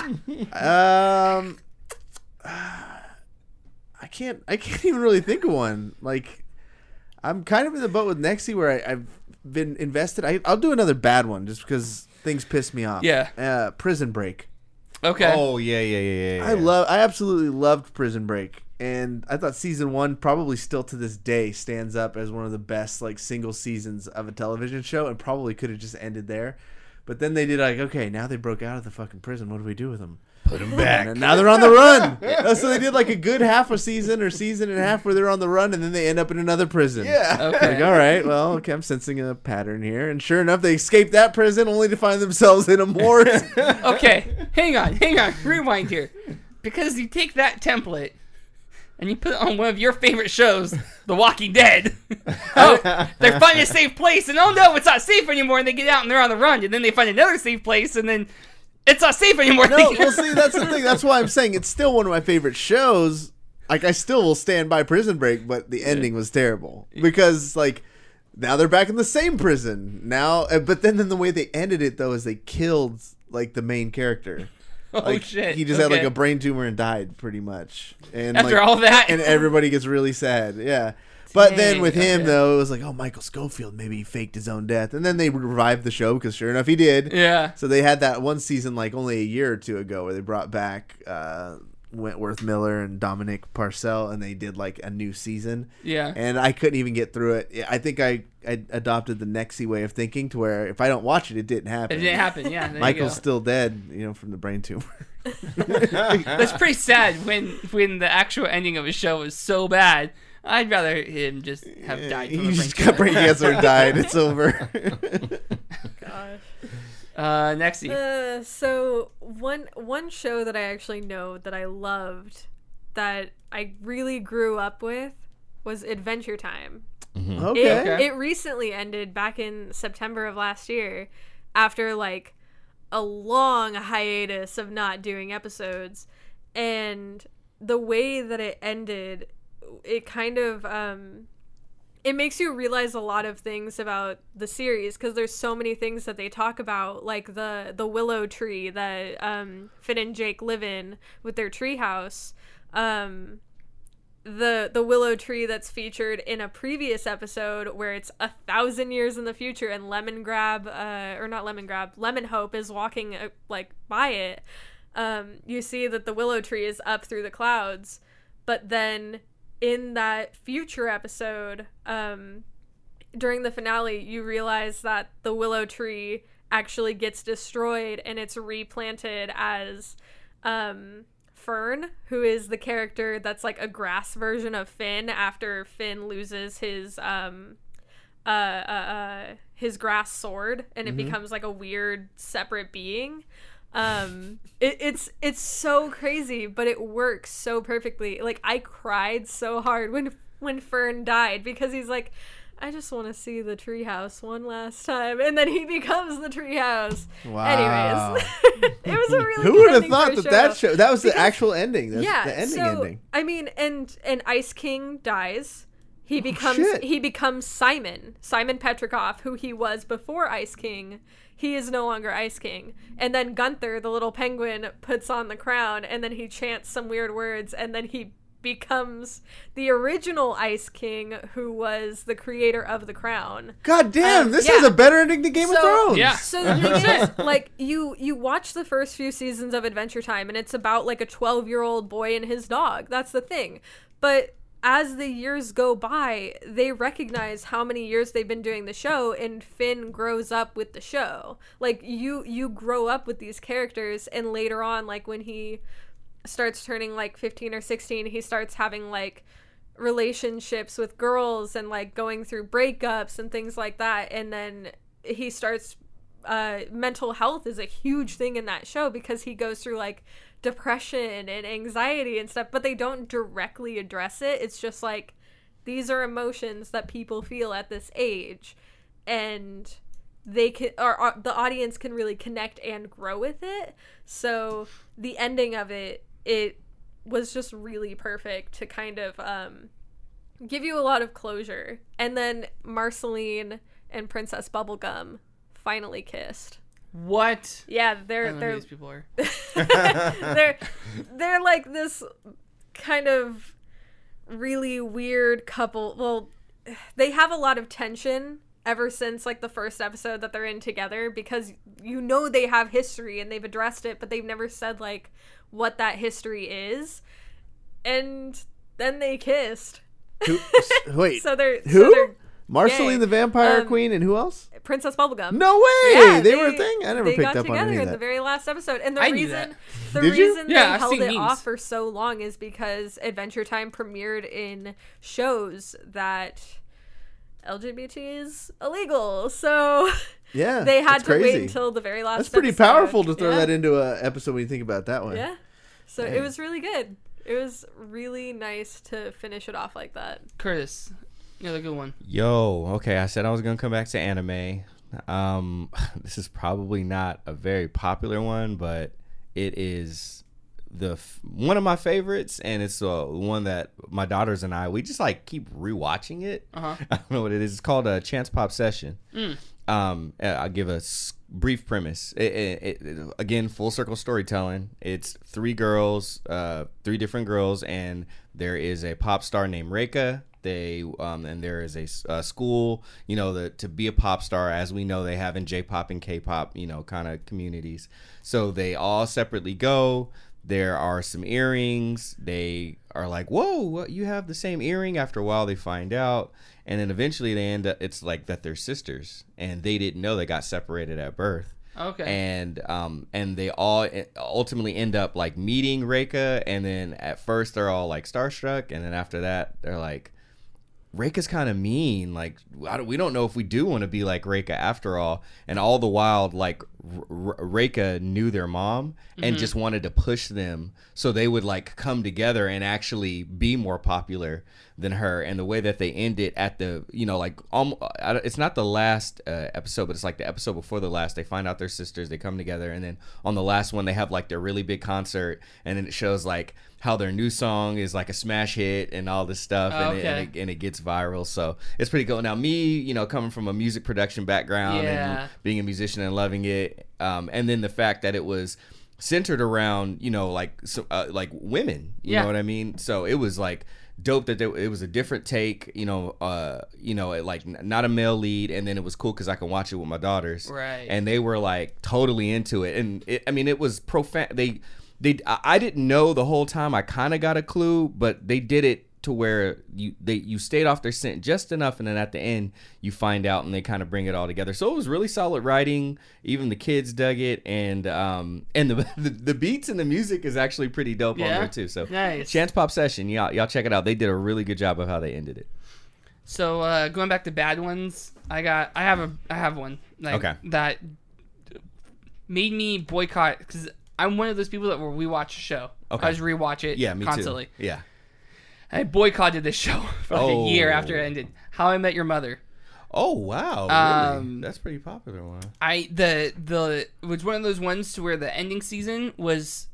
I can't even really think of one. Like, I'm kind of in the boat with Nexie where I've been invested. I'll do another bad one just because things piss me off. Yeah. Prison Break. Okay. Oh yeah. I absolutely loved Prison Break, and I thought season 1 probably still to this day stands up as one of the best like single seasons of a television show, and probably could have just ended there. But then they did like, okay, now they broke out of the fucking prison. What do we do with them? Put them back. And now they're on the run. So they did like a good half a season or season and a half where they're on the run, and then they end up in another prison. Yeah. Okay. Like, all right, well, okay, I'm sensing a pattern here. And sure enough, they escape that prison only to find themselves in a more... Okay, hang on. Rewind here. Because you take that template and you put it on one of your favorite shows, The Walking Dead. Oh, they find a safe place, and oh no, it's not safe anymore, and they get out and they're on the run, and then they find another safe place, and then it's not safe anymore. No, well, see, that's the thing. That's why I'm saying it's still one of my favorite shows. Like, I still will stand by Prison Break, but the ending was terrible. Because, like, now they're back in the same prison. Now, but then the way they ended it, though, is they killed, like, the main character. Oh, Like, shit. he just had, like, a brain tumor and died, pretty much. And After like, all that. and everybody gets really sad. Yeah. But then Dang, with him, okay. though, it was like, oh, Michael Scofield, maybe he faked his own death. And then they revived the show, because sure enough, he did. Yeah. So they had that one season, like, only a year or two ago, where they brought back Wentworth Miller and Dominic Parcell, and they did, like, a new season. Yeah. And I couldn't even get through it. I think I adopted the Nexie way of thinking, to where if I don't watch it, it didn't happen. It didn't happen, yeah. There Michael's you go. still dead, from the brain tumor. That's pretty sad when the actual ending of a show is so bad. I'd rather him just have died from He a brain just got brain cancer and died. It's over. Gosh. Nexie. So one show that I actually know that I loved, that I really grew up with, was Adventure Time. Okay. It recently ended back in September of last year, after like a long hiatus of not doing episodes. And the way that it ended, it kind of it makes you realize a lot of things about the series, because there's so many things that they talk about, like the willow tree that Finn and Jake live in with their treehouse. The willow tree that's featured in a previous episode where it's 1,000 years in the future, and Lemon Hope is walking like by it. You see that the willow tree is up through the clouds, but then in that future episode, during the finale, you realize that the willow tree actually gets destroyed, and it's replanted as Fern, who is the character that's like a grass version of Finn after Finn loses his grass sword, and it becomes like a weird separate being. It's so crazy, but it works so perfectly. Like, I cried so hard when Fern died, because he's like, I just want to see the treehouse one last time, and then he becomes the treehouse. Wow. Anyways, it was a really Who good would have ending thought for a that show? That was the actual ending. That's yeah, the ending. so, ending. I mean, and Ice King dies. He shit. becomes Simon Petrikov, who he was before Ice King. He is no longer Ice King. And then Gunther, the little penguin, puts on the crown, and then he chants some weird words, and then he becomes the original Ice King, who was the creator of the crown. God damn, this yeah. has a better ending than Game of Thrones. Yeah. So the thing is, like, you watch the first few seasons of Adventure Time, and it's about like a 12-year-old boy and his dog. That's the thing. But as the years go by, they recognize how many years they've been doing the show, and Finn grows up with the show. Like, you grow up with these characters, and later on, like, when he starts turning like 15 or 16, he starts having like relationships with girls and like going through breakups and things like that. And then he starts mental health is a huge thing in that show because he goes through like depression and anxiety and stuff, but they don't directly address it. It's just like these are emotions that people feel at this age, and they can, or the audience can really connect and grow with it. So the ending of it was just really perfect to kind of give you a lot of closure. And then Marceline and Princess Bubblegum finally kissed. What? Yeah, I they're don't know who these people are. they're like this kind of really weird couple. Well, they have a lot of tension ever since like the first episode that they're in together, because you know they have history and they've addressed it, but they've never said like what that history is. And then they kissed. Wait, So they're Marceline gay. the Vampire Queen, and who else? Princess Bubblegum. No way! Yeah, they were a thing? I never they picked got up on any together of in the that. very last episode, and the I knew reason that. the Did you? reason Yeah, they I've held seen it memes. off for so long is because Adventure Time premiered in shows that LGBT is illegal, so Yeah, they had that's to wait crazy. until the very last. That's pretty episode. powerful to throw Yeah. that into a episode when you think about it that way. Yeah, so Dang. it was really good. It was really nice to finish it off like that. Curtis, you're the good one. Yo, okay, I said I was gonna come back to anime. This is probably not a very popular one, but it is one of my favorites, and it's one that my daughters and we just like keep rewatching it. Uh-huh. I don't know what it is. It's called a Chance Pop Session. I'll give a brief premise. It again, full circle storytelling. It's three different girls, and there is a pop star named Reika. And there is a school, to be a pop star, as we know they have in J-pop and K-pop, kind of communities. So they all separately go. There are some earrings. They are like, whoa, you have the same earring. After a while, they find out. And then eventually they end up, it's like that they're sisters. And they didn't know they got separated at birth. Okay. And they all ultimately end up like meeting Reika. And then at first they're all like starstruck. And then after that, they're like, Reika's kind of mean. Like, we don't know if we do want to be like Reika after all. And all the while, like, Reika knew their mom and just wanted to push them so they would like come together and actually be more popular than her. And the way that they end it at the, it's not the last episode, but it's like the episode before the last. They find out they're sisters, they come together, and then on the last one they have like their really big concert, and then it shows like how their new song is like a smash hit and all this stuff. And it gets viral. So it's pretty cool. Now me, coming from a music production background and being a musician and loving it, and then the fact that it was centered around like women, you know what I mean. So it was like dope that it was a different take, like not a male lead, and then it was cool because I can watch it with my daughters, Right. And they were like totally into it, and it was profound. I didn't know the whole time. I kind of got a clue, but they did it to where you stayed off their scent just enough, and then at the end you find out, and they kind of bring it all together. So it was really solid writing. Even the kids dug it, and the beats and the music is actually pretty dope on there too. So nice. Chance Pop Session, y'all check it out. They did a really good job of how they ended it. So going back to bad ones, I have one that made me boycott, because I'm one of those people that will rewatch a show. Okay. I just rewatch it Me constantly. too. Yeah. I boycotted this show for like a year after it ended. How I Met Your Mother. Oh wow, really? That's a pretty popular one. It was one of those ones to where the ending season was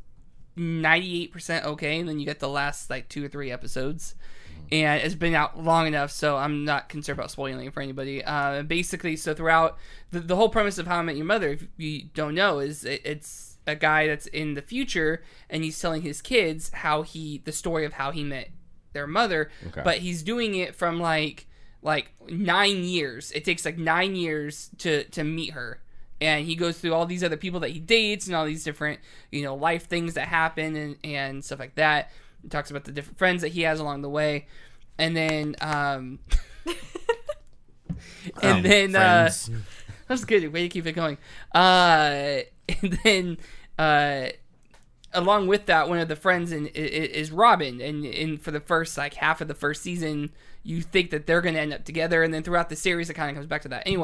98% okay, and then you get the last like 2 or 3 episodes, and it's been out long enough, so I'm not concerned about spoiling it for anybody. Basically, so throughout the whole premise of How I Met Your Mother, if you don't know, is it's a guy that's in the future, and he's telling his kids the story of how he met their mother, but he's doing it from like 9 years. It takes like 9 years to meet her, and he goes through all these other people that he dates and all these different life things that happen and stuff like that. He talks about the different friends that he has along the way, and then Friends. that's good way to keep it going. And then along with that, one of the friends is Robin, and for the first like half of the first season, you think that they're going to end up together, and then throughout the series, it kind of comes back to that. Anyway,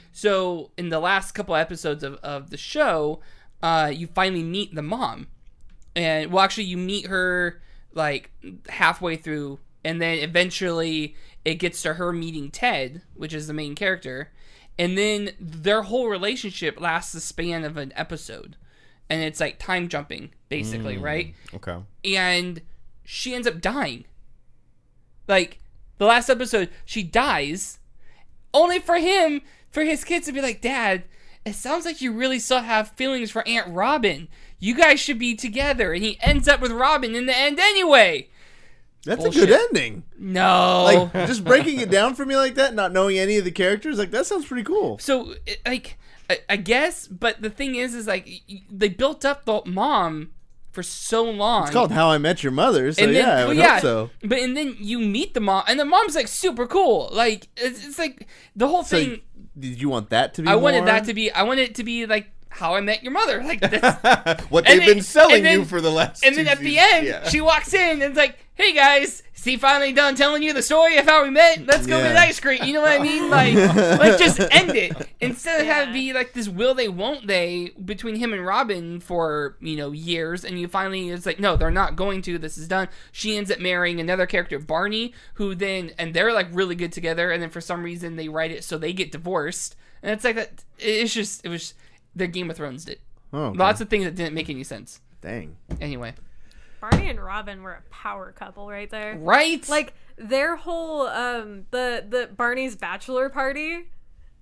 So in the last couple episodes of the show, you finally meet the mom. And, well, actually, you meet her, like, halfway through, and then eventually it gets to her meeting Ted, which is the main character. And then their whole relationship lasts the span of an episode. And it's, like, time jumping, basically, right? Okay. And she ends up dying. Like, the last episode, she dies, only for his kids to be like, Dad, it sounds like you really still have feelings for Aunt Robin. You guys should be together. And he ends up with Robin in the end anyway. That's Bullshit. a good ending. No. Like, just breaking it down for me like that, not knowing any of the characters, like, that sounds pretty cool. So, like, I guess, but the thing is like, they built up the mom for so long. It's called How I Met Your Mother, so And then, yeah, I would hope so. But and then you meet the mom, and the mom's like super cool. Like it's like the whole So, thing. did you want that to be I wanted more? that to be. I wanted it to be like How I Met Your Mother. Like that's, What And they've then- been selling and then- you for the last and then two at the seasons. end, Yeah. she walks in and it's like, "Hey guys, is he finally done telling you the story of how we met? Let's go Yeah. get ice cream." You know what I mean? Like just end it instead of having it be like this will they won't they between him and Robin for years, and you finally it's like no, they're not going to. This is done. She ends up marrying another character, Barney, who then and they're like really good together, and then for some reason they write it so they get divorced, and it's like that. It was the Game of Thrones did. Oh, okay. Lots of things that didn't make any sense. Dang. Anyway, Barney and Robin were a power couple right there. right? Like their whole the Barney's bachelor party.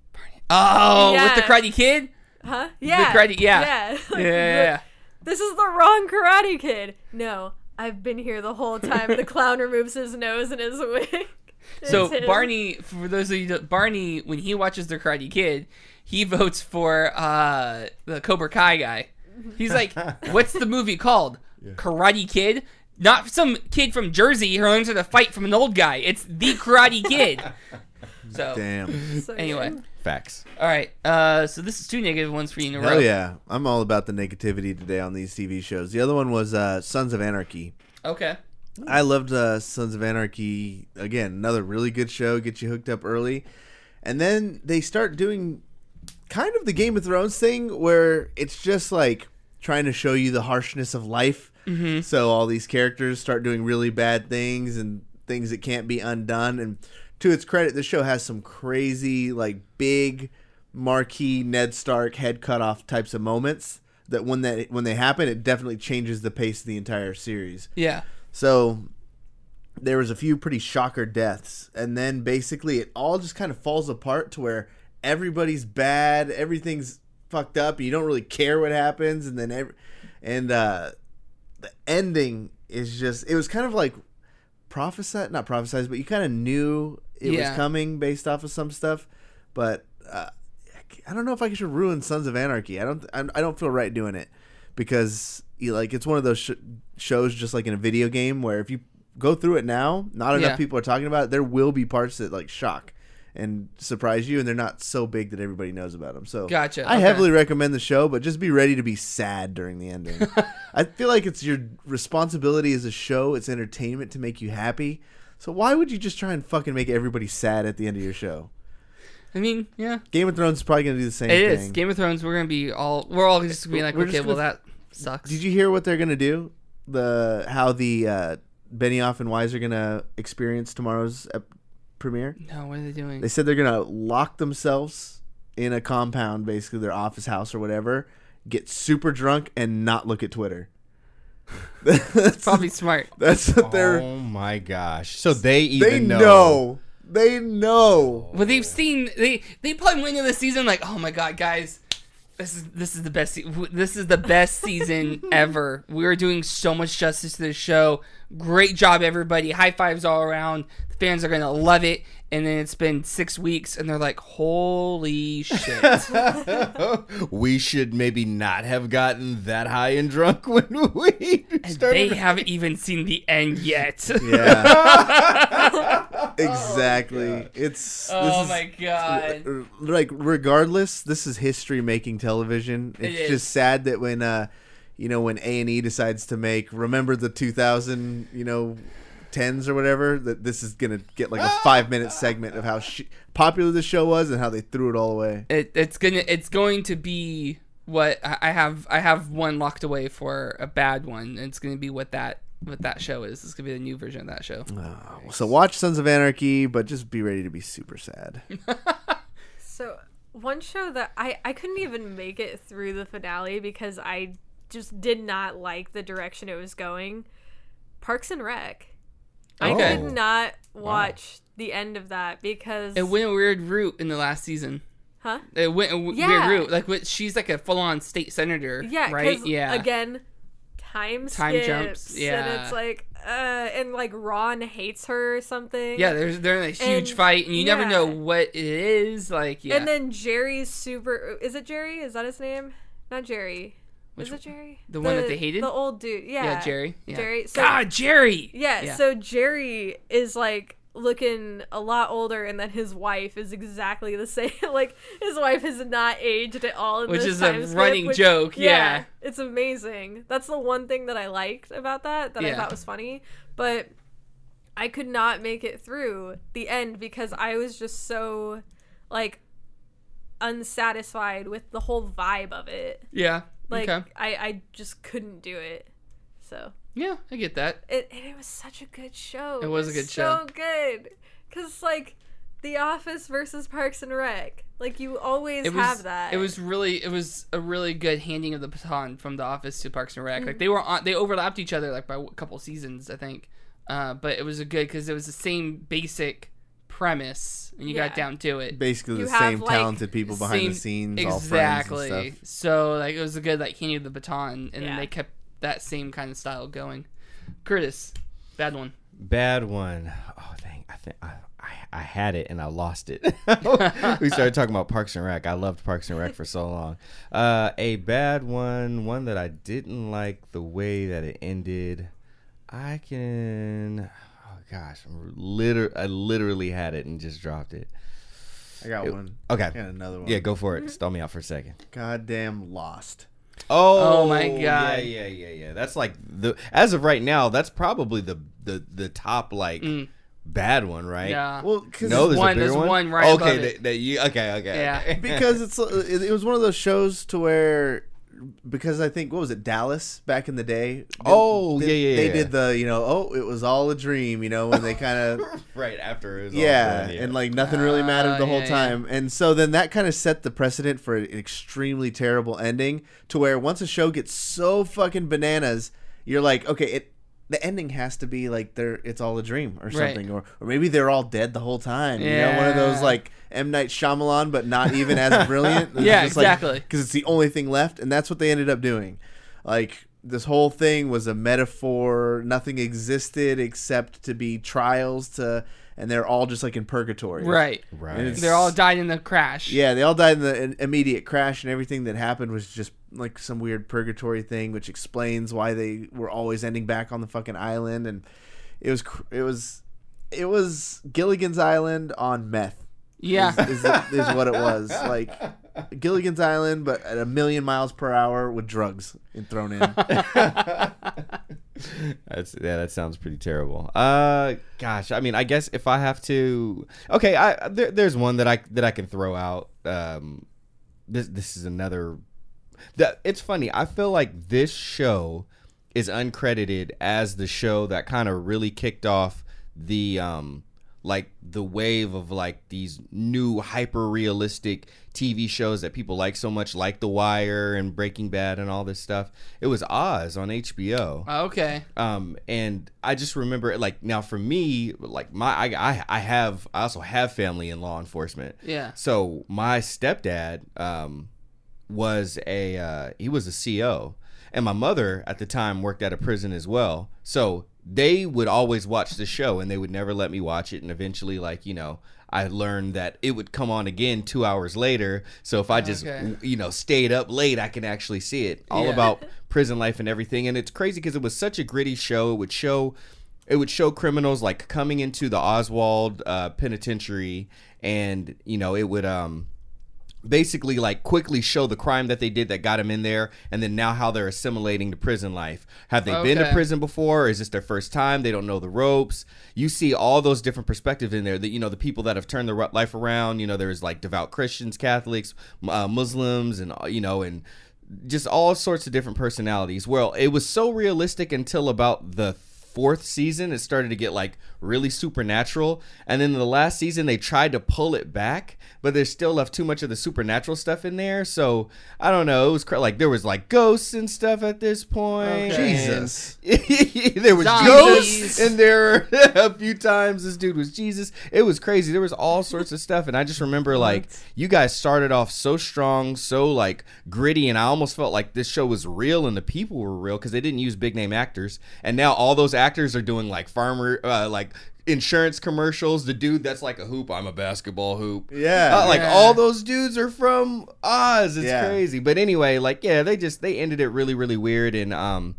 oh, with the Yeah. Karate Kid. Huh? Yeah. Karate- yeah. Yeah. Like, Yeah. This is the wrong Karate Kid. No, I've been here the whole time. The clown removes his nose and his wig. So It's him. Barney, for those of you, Barney, when he watches the Karate Kid, he votes for the Cobra Kai guy. He's like, "What's the movie called? Karate Kid? Not some kid from Jersey who learns how to fight from an old guy. It's the Karate Kid." So Damn. So, anyway, yeah. Facts. all right. So this is 2 negative ones for you in a row. Hell yeah. I'm all about the negativity today on these TV shows. The other one was Sons of Anarchy. Okay. I loved Sons of Anarchy. Again, another really good show. Get you hooked up early. And then they start doing kind of the Game of Thrones thing where it's just like trying to show you the harshness of life. Mm-hmm. So all these characters start doing really bad things and things that can't be undone. And to its credit, the show has some crazy, like, big marquee Ned Stark head cut off types of moments that when they happen, it definitely changes the pace of the entire series. Yeah. So there was a few pretty shocker deaths, and then basically it all just kind of falls apart to where everybody's bad, everything's fucked up, you don't really care what happens, and then the ending is just, it was kind of like not prophesized, but you kind of knew it was coming based off of some stuff, but I don't know if I should ruin Sons of Anarchy. I don't feel right doing it because it's one of those shows just like in a video game where if you go through it now, not enough people are talking about it. There will be parts that like shock and surprise you, and they're not so big that everybody knows about them. So Gotcha. I Okay. heavily recommend the show, but just be ready to be sad during the ending. I feel like it's your responsibility as a show, it's entertainment to make you happy. So why would you just try and fucking make everybody sad at the end of your show? I mean, yeah. Game of Thrones is probably going to do the same It thing. is. Game of Thrones, we're all just gonna be like, We're okay, just well gonna- that sucks. Did you hear what they're going to do? How the Benioff and Weiss are going to experience tomorrow's premiere? No, what are they doing? They said they're going to lock themselves in a compound, basically their office house or whatever, get super drunk, and not look at Twitter. That's Probably smart. That's what they're... Oh my gosh! So they They know. They know. Well, they've seen they probably went into the season like, oh my god, guys, this is the best. This is the best season ever. We're doing so much justice to this show. Great job, everybody. High fives all around. The fans are gonna love it. And then it's been 6 weeks, and they're like, holy shit. We should maybe not have gotten that high and drunk when we And started. they haven't even seen the end yet. Yeah. Exactly. Oh my god. Like, regardless, this is history making television. It It's is. just sad that when when A&E decides to make Remember the 2000 tens or whatever, that this is gonna get like a 5-minute segment of how popular the show was and how they threw it all away. It's going to be what I have one locked away for a bad one, and it's going to be what that show is. It's going to be the new version of that show. So watch Sons of Anarchy, but just be ready to be super sad. So one show that I couldn't even make it through the finale because I just did not like the direction it was going. Parks and Rec. I could not watch the end of that because it went a weird route in the last season. Huh? It went a weird route. Like she's like a full-on state senator. Yeah, right. Yeah. Again, time jumps. Yeah. And it's like, and like Ron hates her or something. Yeah, they're in a huge fight, and you never know what it is. Like, yeah. And then Jerry's super. Is it Jerry? Is that his name? Not Jerry. Is it Jerry? The one that they hated? The old dude. Yeah. Yeah, Jerry. Yeah. Jerry. So, God, Jerry! Yeah, so Jerry is like looking a lot older, and then his wife is exactly the same. Like, his wife has not aged at all in which this is time a skip, running joke. Yeah. It's amazing. That's the one thing that I liked about that I thought was funny. But I could not make it through the end because I was just so, like, unsatisfied with the whole vibe of it. Yeah. Like, okay. I just couldn't do it. So. Yeah, I get that. It was such a good show. It was a good show. So good. Because, like, The Office versus Parks and Rec. Like, you always have that. It was a really good handing of the baton from The Office to Parks and Rec. Like, they overlapped each other, like, by a couple seasons, I think. But it was a good, because it was the same basic premise, and you got down to it. Basically the same talented people behind the scenes, all friends and stuff. So, like, it was a good, like, handing of the baton, and then they kept that same kind of style going. Curtis, bad one. Bad one. Oh, dang. I had it and I lost it. We started talking about Parks and Rec. I loved Parks and Rec for so long. A bad one that I didn't like the way that it ended. I literally had it and just dropped it. I got one. Okay. I got another one. Yeah, go for it. Stall me out for a second. Goddamn Lost. Oh my God. Yeah. That's like as of right now, that's probably the top like bad one, right? Yeah. Well, because there's one right above okay, it. Okay. Yeah. Because it was one of those shows to where, because I think, what was it, Dallas back in the day? They did the, it was all a dream, when they kind of right after it was and like nothing really mattered the whole time. And so then that kind of set the precedent for an extremely terrible ending, to where once a show gets so fucking bananas, you're like, okay, the ending has to be like it's all a dream or something, or maybe they're all dead the whole time. One of those like M. Night Shyamalan, but not even as brilliant. Yeah, exactly. Because it's the only thing left, and that's what they ended up doing. Like, this whole thing was a metaphor. Nothing existed except to be trials and they're all just like in purgatory. Right. They're all died in the crash. Yeah, they all died in the immediate crash, and everything that happened was just like some weird purgatory thing, which explains why they were always ending back on the fucking island. And it was Gilligan's Island on meth. Yeah, is what it was. Like Gilligan's Island, but at 1,000,000 miles per hour with drugs thrown in. That sounds pretty terrible. Gosh, I mean, I guess if I have to, okay, there's one that I can throw out. This is another. It's funny. I feel like this show is uncredited as the show that kind of really kicked off the like the wave of like these new hyper realistic TV shows that people like so much, like The Wire and Breaking Bad and all this stuff. It was Oz on HBO. Okay. And I just remember, like, now for me, like I also have family in law enforcement. Yeah. So my stepdad was he was a CO, and my mother at the time worked at a prison as well. So they would always watch the show, and they would never let me watch it. And eventually, like, I learned that it would come on again 2 hours later. So if I just, stayed up late, I can actually see it. All about prison life and everything. And it's crazy because it was such a gritty show. It would show criminals like coming into the Oswald penitentiary, and it would basically like quickly show the crime that they did that got him in there, and then now how they're assimilating to prison life. Have they been to prison before? Or is this their first time? They don't know the ropes. You see all those different perspectives in there. That, you know, the people that have turned their life around. You know, there's like devout Christians, Catholics, Muslims, and you know, and just all sorts of different personalities. Well, it was so realistic until about the 4th season. It started to get like really supernatural, and then the last season they tried to pull it back, but they still left too much of the supernatural stuff in there. So I don't know, it was like there was like ghosts and stuff at this point. Okay. Jesus. There was ghosts in there a few times. This dude was Jesus. It was crazy. There was all sorts of stuff, and I just remember like you guys started off so strong, so like gritty, and I almost felt like this show was real and the people were real because they didn't use big name actors, and now all those actors are doing like like insurance commercials. The dude that's like a hoop, I'm a basketball hoop. Yeah. All those dudes are from Oz. It's crazy. But anyway, like, yeah, they ended it really, really weird. And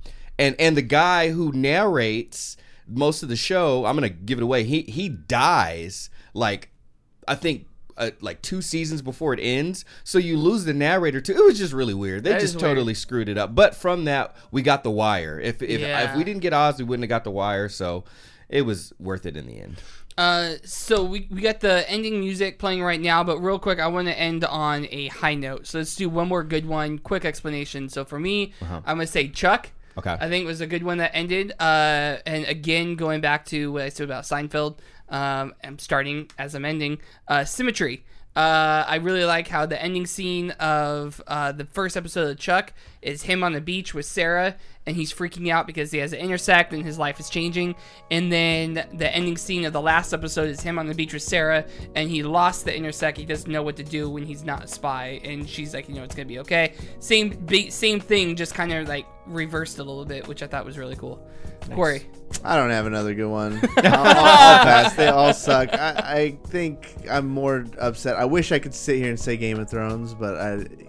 the guy who narrates most of the show, I'm gonna give it away. He dies like, I think like 2 seasons before it ends, so you lose the narrator too. It was just really weird. They just totally screwed it up. But from that, we got The Wire. If we didn't get Oz, we wouldn't have got The Wire. So it was worth it in the end. So we got the ending music playing right now, but real quick, I want to end on a high note. So let's do one more good one. Quick explanation. So for me, I'm gonna say Chuck. Okay. I think it was a good one that ended. And again, going back to what I said about Seinfeld, I'm starting as I'm ending. Symmetry. I really like how the ending scene of the first episode of Chuck is him on the beach with Sarah, and he's freaking out because he has an intersect and his life is changing. And then the ending scene of the last episode is him on the beach with Sarah, and he lost the intersect. He doesn't know what to do when he's not a spy, and she's like, you know, it's gonna be okay. Same thing, just kind of like reversed a little bit, which I thought was really cool. Nice. Corey. I don't have another good one. I'll pass. They all suck. I think I'm more upset. I wish I could sit here and say Game of Thrones, but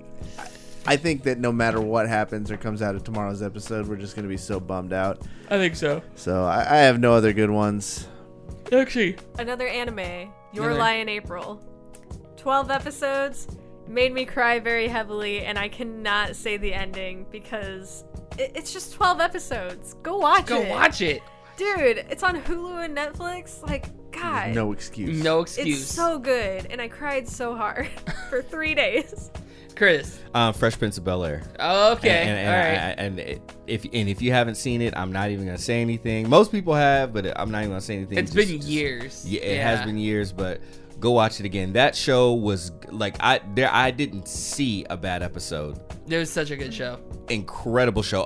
I think that no matter what happens or comes out of tomorrow's episode, we're just going to be so bummed out. I think so. So I have no other good ones. Actually, another anime, Your Lie in April. 12 episodes, made me cry very heavily, and I cannot say the ending because it's just 12 episodes. Go watch it. Dude, it's on Hulu and Netflix. Like, God. No excuse. It's so good, and I cried so hard for 3 days. Chris. Fresh Prince of Bel-Air. Oh, okay. And, all right. And if you haven't seen it, I'm not even gonna say anything. Most people have, but I'm not even gonna say anything. It's been years. Yeah, it has been years, but go watch it again. That show was like I didn't see a bad episode. It was such a good show. Incredible show.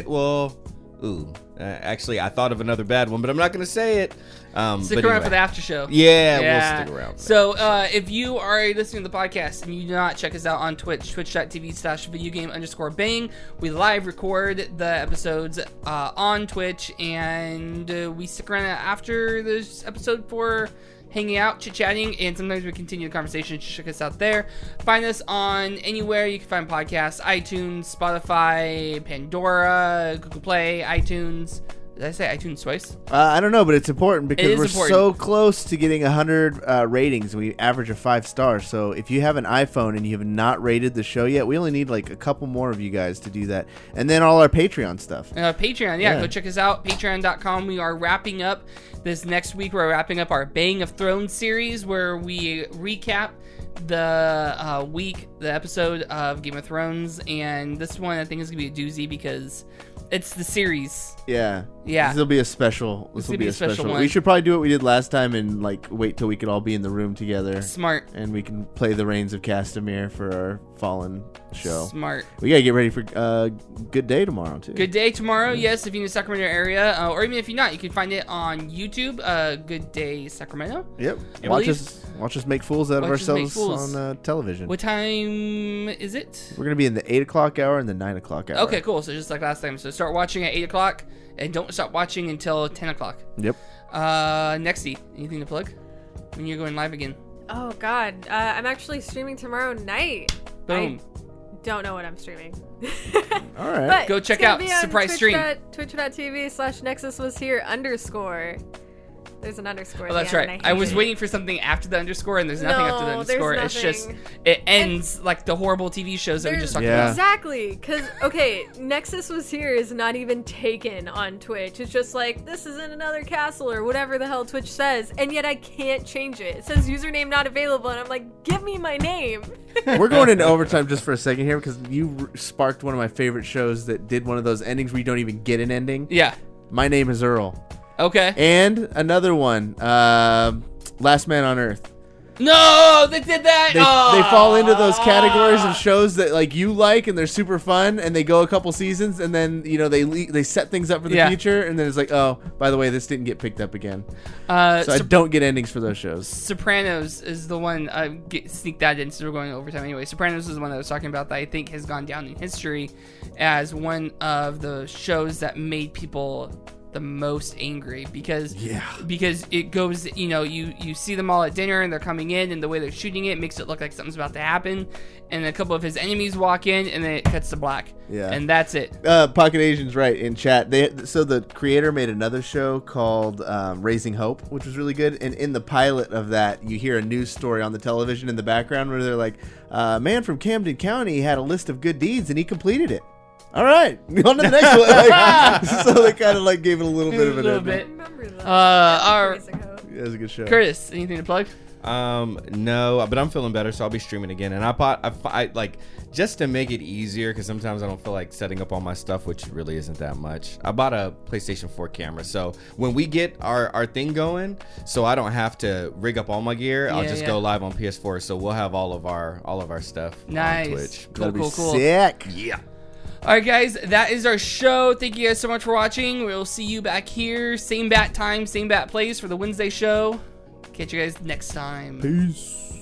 Actually, I thought of another bad one, but I'm not going to say it. Stick around for the after show. Yeah, we'll stick around. So if you are listening to the podcast and you do not check us out on Twitch, twitch.tv/videogame_bang, we live record the episodes on Twitch, and we stick around after this episode for hanging out, chit-chatting, and sometimes we continue the conversation. Check us out there. Find us on anywhere you can find podcasts: iTunes, Spotify, Pandora, Google Play, iTunes. Did I say iTunes twice? I don't know, but it's important because we're important. so close to getting 100 ratings. We average a 5 stars. So if you have an iPhone and you have not rated the show yet, we only need like a couple more of you guys to do that. And then all our Patreon stuff. Patreon, go check us out. Patreon.com. We are wrapping up this next week. We're wrapping up our Bang of Thrones series where we recap the episode of Game of Thrones. And this one I think is going to be a doozy because it's the series. Yeah. Yeah. This will be a special. This will be a special one. We should probably do what we did last time and like wait till we could all be in the room together. Smart. And we can play the Reigns of Castamere for our Fallen show. Smart. We gotta get ready for Good Day tomorrow too. Good Day tomorrow. Yes, if you're in the Sacramento area, or even if you're not, you can find it on YouTube. Good Day Sacramento. Yep. Watch us make fools out of ourselves on television. What time is it? We're gonna be in the 8 o'clock hour and the 9 o'clock hour. Okay, cool. So just like last time. So start watching at 8 o'clock and don't stop watching until 10 o'clock. Yep. Nexty, anything to plug when you're going live again? Oh God, I'm actually streaming tomorrow night. Boom. I don't know what I'm streaming. All right. But go check out surprise stream. Twitch.tv/Nexus was here _. There's an underscore. Oh, that's right. I was waiting for something after the underscore, and there's nothing after the No, there's underscore. It's just nothing. it ends like the horrible TV shows that we just talked Yeah. about. Exactly, because okay, Nexus Was Here is not even taken on Twitch. It's just like, this isn't another castle or whatever the hell Twitch says, and yet I can't change it. It says username not available, and I'm like, give me my name. We're going into overtime just for a second here because you sparked one of my favorite shows that did one of those endings where you don't even get an ending. Yeah. My Name is Earl. Okay. And another one, Last Man on Earth. No, they did that. They fall into those categories of shows that like you like and they're super fun and they go a couple seasons and then they set things up for the future and then it's like, oh, by the way, this didn't get picked up again. So I don't get endings for those shows. Sopranos is the one. Sneak that in, so we're going overtime anyway. Sopranos is the one I was talking about that I think has gone down in history as one of the shows that made people the most angry because it goes, you see them all at dinner and they're coming in and the way they're shooting it makes it look like something's about to happen, and a couple of his enemies walk in and then it cuts to black. And that's it. Pocket Asian's right in chat. So the creator made another show called Raising Hope, which was really good, and in the pilot of that you hear a news story on the television in the background where they're like, a man from Camden County had a list of good deeds and he completed it. All right, on to the next one. Like, so they kind of like gave it a little bit of an ending. I remember that. Yeah, it was a good show. Curtis, anything to plug? No, but I'm feeling better, so I'll be streaming again. And I like just to make it easier, because sometimes I don't feel like setting up all my stuff, which really isn't that much. I bought a PlayStation 4 camera, so when we get our thing going, so I don't have to rig up all my gear. I'll just go live on PS4, so we'll have all of our stuff nice. on Twitch. Cool. Sick. Yeah. All right, guys, that is our show. Thank you guys so much for watching. We'll see you back here, same bat time, same bat place for the Wednesday show. Catch you guys next time. Peace.